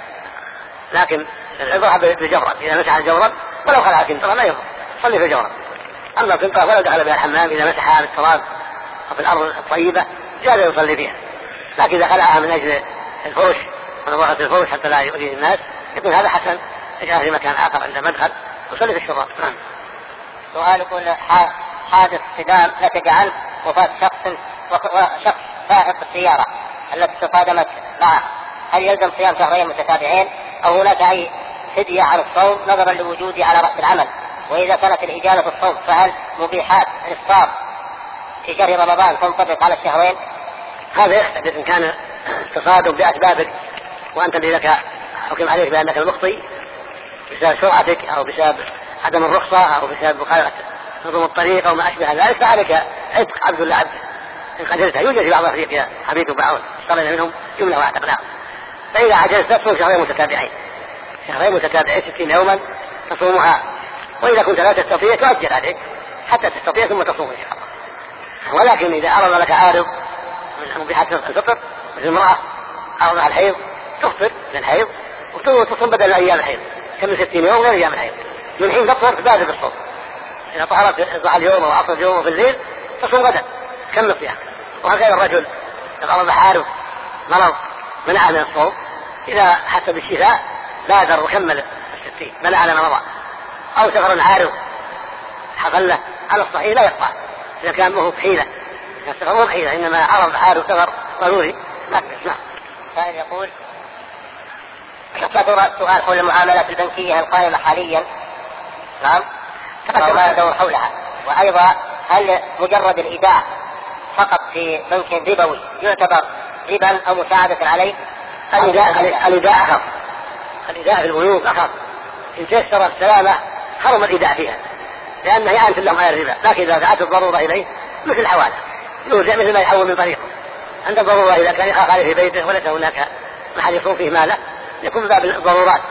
لكن العبرة بجورب إذا مسح الجورب ولو خلع الكنترة لا يضر صلي في الجورب. أما الكنترة ولو دخل بها الحمام إذا مسحها بالتراب أو في الأرض الطيبة جاز يصلي فيها، لكن إذا خلعها من أجل الفرش ونظافة الفرش حتى لا يؤذي الناس يكون هذا حسن يجعل في مكان آخر عند مدخل وصلي في الشراب. سؤال يقول حادث صدام نتج عنه وفاة شخص سائق السيارة التي تصادمت معه، هل يلزم صيام 2 شهرين متتابعين أو هناك أي فدية عن الصوم نظرا لوجوده على رأس العمل؟ وإذا كانت الإجازة في الصوم فهل مبيحات الإفطار في شهر رمضان تنطبق على الشهرين؟ هذا يختلف إن كان تصادم بأسبابك وأنت لك حكم عليك بأنك المخطئ بسبب سرعتك أو بسبب عدم الرخصة أو بسبب مخالفة نظم الطريق أو ما أشبه ذلك فعليك عتق عبد الله عبد إن قدرت. يوجد في بعض أفريقيا حبيب بعون اشترينا منهم جملة واعتقناهم. فإذا عجزت تصوم 2 شهرين متتابعين 60 يوما تصومها، وإذا كنت لا تستطيع تؤجل عليك حتى تستطيع ثم تصوم إن شاء الله. ولكن إذا أرد لك عارض من مبيحات الفطر مثل المرأة أرضها الحيض تفطر للحيض وتصوم بدل أيام الحيض كم 60 يوم غير أيام الحيض، من حين تطهر تبادر بالصوم. إذا طهرت اليوم أو عصر اليوم وفي الليل تصوم غدا كم الصيام. وهكذا الرجل إذا أصاب حاله مرض منع من الصوم إذا حس بالشفاء بادر وكمل 60 منع على ما مضى. أو سفر عارض حصل له على الصحيح لا يقطع إذا كان مه بحيلة، كان سفر مو بحيلة إنما عرض حاله سفر ضروري ما تسمع. سائل يقول كثر السؤال حول المعاملات البنكية القائمة حاليا. نعم. وما يدور حولها، وأيضا هل مجرد الإيداع فقط في بنك ربوي يعتبر ربا أو مساعدة عليه؟ الإيداع أخف، الإيداع في البنوك أخف، إن تيسر السلامة حرم الإيداع فيها لأنه يأنت لهم على الربا، لكن إذا دعت الضرورة إليه مثل الحوالة يرجع مثل ما يحول من طريقه. عند الضرورة إذا كان يخاف عليه في بيته وليس هناك محل يصوم فيه ماله يكون باب الضرورات،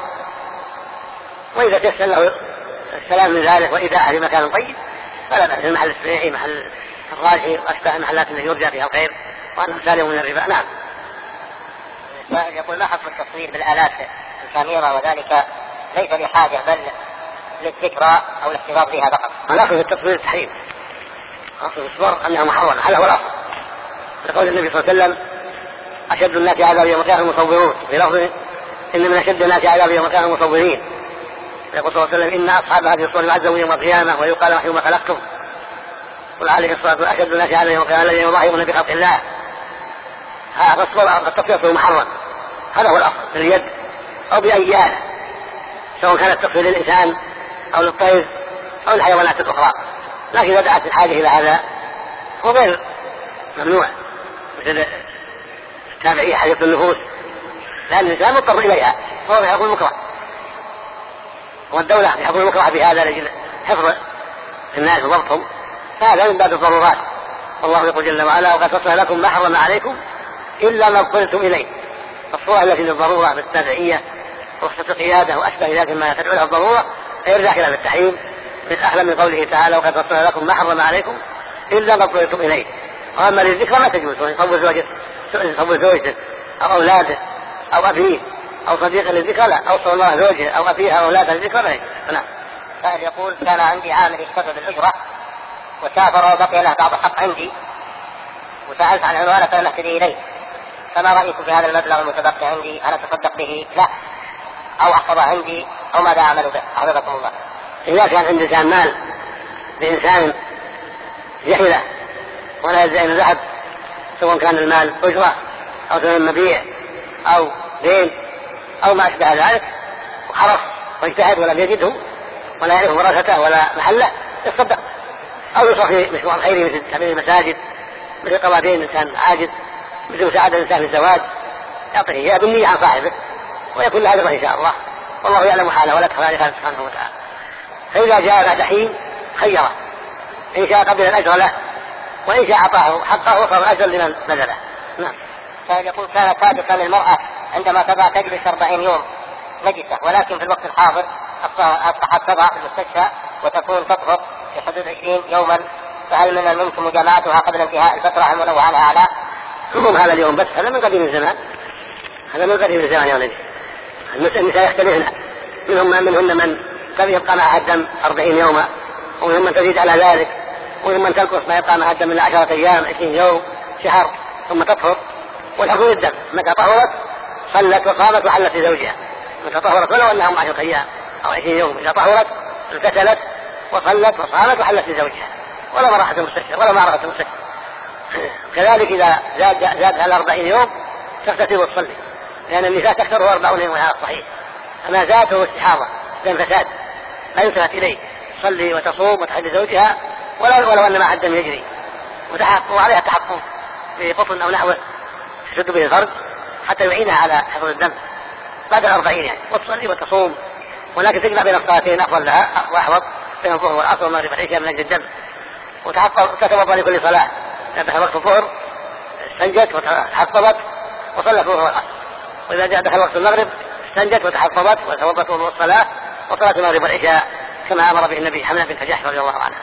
وإذا تيسر له السلام من ذلك وإيداعه في مكان طيب فلا بأس. المحل الصحيحي محل الراجحي وأشبه المحلات التي يرجى فيها الخير وأنه سالم من الربا. نعم. يقول ما حكم التصوير بالآلات الكاميرا وذلك ليس لحاجة بل للذكرى أو الاحتفاظ بها فقط؟ الأصل في التصوير التحريم، أصل الصور أنها محرمة، هذا هو الأصل. لقول النبي صلى الله عليه وسلم أشد الناس عذابا يوم القيامة المصورون، في لفظ إن من أشد الناس عذابا يوم القيامة المصورين. يقول صلى الله عليه وسلم إن أصحاب هذه الصور يعذبون يوم القيامة ويقال وحي ما خلقتم. قل عليه الصلاة والسلام أشد الناس عذابا يوم القيامة الذين يظاهرون بخلق الله. هذا التصوير محرم، هذا هو الأصل باليد أو بأي آلة سواء كان التصوير للإنسان أو للطير أو الحيوانات الأخرى، لكن إذا دعت الحاجة إلى هذا هو غير ممنوع مثل التابعية حديث النفوس، لأن الإنسان مضطر إليها فهو يحكم مكره، والدولة يحكم مكره بهذا لأجل حفظ الناس وضبطهم، فهذا من باب الضرورات. والله يقول جل وعلا وقد فصل لكم ما حرم عليكم إلا ما اضطررتم إليه. الصورة التي للضرورة بالتابعية رخصة القيادة وأشبه ذلك ما تدعو لها الضرورة يرجع خلاف التحريم من أحلى من قوله تعالى وقد فصل لكم ما حرم عليكم إلا ما اضطررتم إليه. وأما للذكرى ما تجوز، يصور زوجته أو أولاده أو أبيه أو صديقه للذكرى لا، أو صور الله زوجه أو أبيها أو أولاده للذكرى لا. نعم. سائل يقول كان عندي عامل يشتغل بالأجرة وسافر وبقي له بعض الحق عندي وسألت عن عنوانه فلم أهتدي إليه، فما رأيكم في هذا المبلغ المتبقي عندي؟ أنا أتصدق به لا أو أحفظه عندي أو ماذا أعمل به؟ حفظكم الله. إذا كان عند إنسان مال لإنسان جهله ولا يجزي أن ذهب سواء كان المال أجرة أو ثمن مبيع أو دين أو ما أشبه ذلك وحرص واجتهد ولم يجده ولا يعرف ورثته ولا محله يصدق، أو يصرف في مشروع خيري مثل تأمين المساجد، مثل قضاء دين إنسان عاجز، مثل مساعدة الإنسان في الزواج، يعطيه إياه بالنية عن صاحبه ويكون له أجر إن شاء الله، والله يعلم حاله ولا تخفى عليه سبحانه وتعالى. فإذا جاء بعد حين خيره إن شاء قبل الأجر له وإن شاء أعطاه حقه وصار الأجر لمن بذله. نعم. يقول كان سابقا للمرأة عندما تضع تجلس 40 يوم نجسة، ولكن في الوقت الحاضر أصبحت تضع في المستشفى وتكون تطهر في حدود 20 يوما، فهل من الممكن مجامعتها قبل انتهاء الفترة أم ولو عنها أعلى؟ هم هذا اليوم بس، هذا من قديم الزمان، هذا من قديم الزمان يا ولدي. النساء يختلفن، منهن من قد يبقى معها الدم 40 يوما، ومنهم من تزيد على ذلك، ومنهم من تنقص ما يبقى معها الدم من 10 أيام 20 يوم شهر ثم تطهر. والحكم الدم متى طهرت صلت وصامت وحلت لزوجها، متى طهرت ولو أنهم 10 أيام أو 20 يوم، إذا طهرت اغتسلت وصلت وصامت وحلت لزوجها ولا ما راحت المستشفى ولا ما عرفت المستشفى. كذلك إذا زاد على 40 يوم تغتسل وتصلي، لأن النساء تكثره 40 يوم على الصحيح، أما ذاته استحاضة دم فساد لا يلتفت إليه، تصلي وتصوم وتحل لزوجها ولو أن مع الدم يجري، وعليها التحكم في قطن أو نحوه تشد به الفرج حتى يعينها على حفظ الدم بعد 40 يعني، وتصلي وتصوم، ولكن تجمع بين الصلاتين أفضل لها وأحوط بين الظهر والعصر والمغرب والعشاء من أجل الدم، وتتوضأ لكل صلاة. إذا وقت الظهر استنجت وتحفظت وصلت الظهر والعصر، وإذا جاء دخل وقت المغرب استنجت وتحفظت وتوضأت وضوء الصلاة وصلاة المغرب والعشاء كما أمر به النبي حملة بنت جحش رضي الله عنها.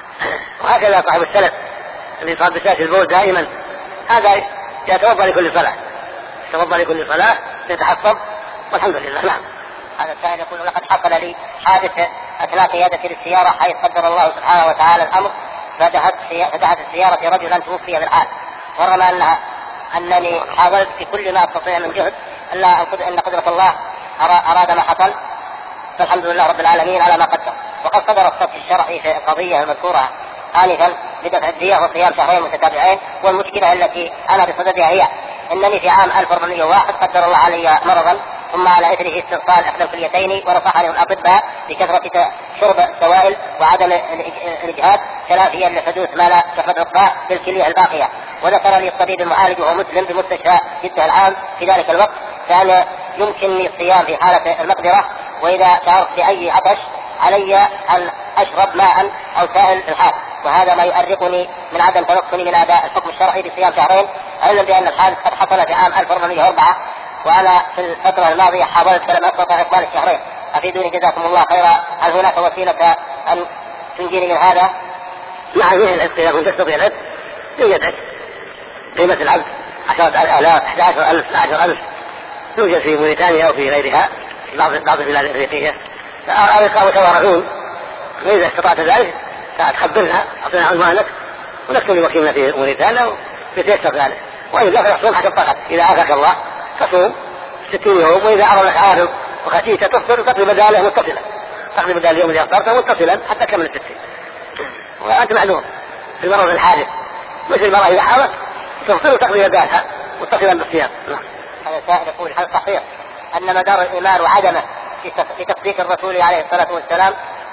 وهكذا صاحب السلف اللي صار بساس البول دائما هذا يتوضأ لكل صلاة، يتوضأ لكل صلاة يتحفظ والحمد لله. نعم. هذا السائل يقول لقد حصل لي حادث أثناء قيادتي للسيارة حيث قدر الله سبحانه وتعالى الأمر فذهبت فتحت السيارة رجلا توفي بالحال، ورغم أنني حاولت بكل ما أستطيع من جهد أن قدرة الله أراد ما حصل، فالحمد لله رب العالمين على ما قدر. وقد صدر الصف الشرعي في القضية المذكورة آنفا بدفع الدية وصيام شهرين متتابعين. والمشكلة التي أنا بصددها هي أنني في عام 1401 قدر الله علي مرضا، ثم على إثره استئصال إحدى الكليتين، ونصحني الأطباء بكثرة شرب السوائل وعدم الإجهاد تلافيا لحدوث ما لا تحمد عقباه بالكلية الباقية. وذكر لي الطبيب المعالج وهو مسلم بمستشفى جدة العام في ذلك الوقت كان يمكنني الصيام في حالة المقدرة، وإذا شعرت بأي عطش علي أن أشرب ماء أو سائل الحال، وهذا ما يؤرقني من عدم تمكني من أداء الحكم الشرعي بصيام شهرين، علما بأن الحادث قد حصل في عام 1404 وأنا في الفترة الماضية حاولت فلم أستطع إقبال الشهرين. أفيدوني جزاكم الله خيرا، هل هناك وسيلة أن تنجيني من هذا؟ نعم، فيه العتق إذا كنت تستطيع العتق يوجد عتق. قيمة العبد 10,000 11,000 12,000 يوجد في موريتانيا وفي غيرها في بعض البلاد الأفريقية. الأرقاء متوارثون، وإذا استطعت ذلك تخبرنا أعطينا عنوانك ونكتب لوكيلنا في موريتانيا ويتيسر ذلك. وإذا فتصوم حتى الطاقة، إذا عافاك الله تصوم 60 يوم، وإذا أرى لك عارض وخشيت تفطر تقضي بداله متصلا، تقضي بدال اليوم اللي أفطرته متصلا حتى كمل 60. وأنت معلوم في المرض الحادث مثل المرأة إذا حاضت تفطر وتقضي بدالها متصلا بالصيام. هذا سائل يقول: هل صحيح أن مدار الإيمان وعدمه في تصديق الرسول عليه الصلاة والسلام؟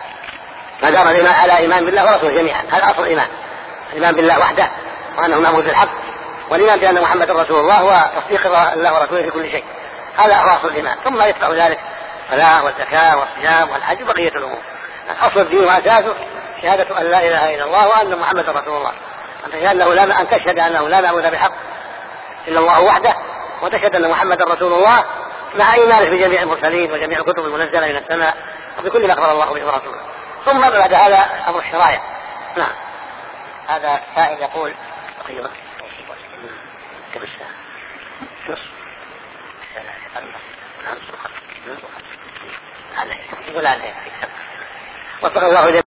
مدار الإيمان على إيمان بالله ورسوله جميعا، هذا أصل الإيمان، الإيمان بالله وحده وأنه معبود بالحق، والإيمان بأن محمد رسول الله وتصديق الله ورسوله في كل شيء، هذا أصل الإيمان. ثم يتبع ذلك الصلاة والزكاة والصيام والحج وبقية الأمور. أصل الدين وأساسه شهادة أن لا إله إلا الله وأن محمد رسول الله، أن تشهد أنه لا معبود بحق إلا الله وحده، وتشهد أن محمد رسول الله، مع إيمانك بجميع المرسلين وجميع الكتب المنزلة من السماء وبكل ما أخبر الله به ورسوله. ثم بعد هذا أمر الشرائع. نعم. هذا سائل يقول: أيوة. وفق الله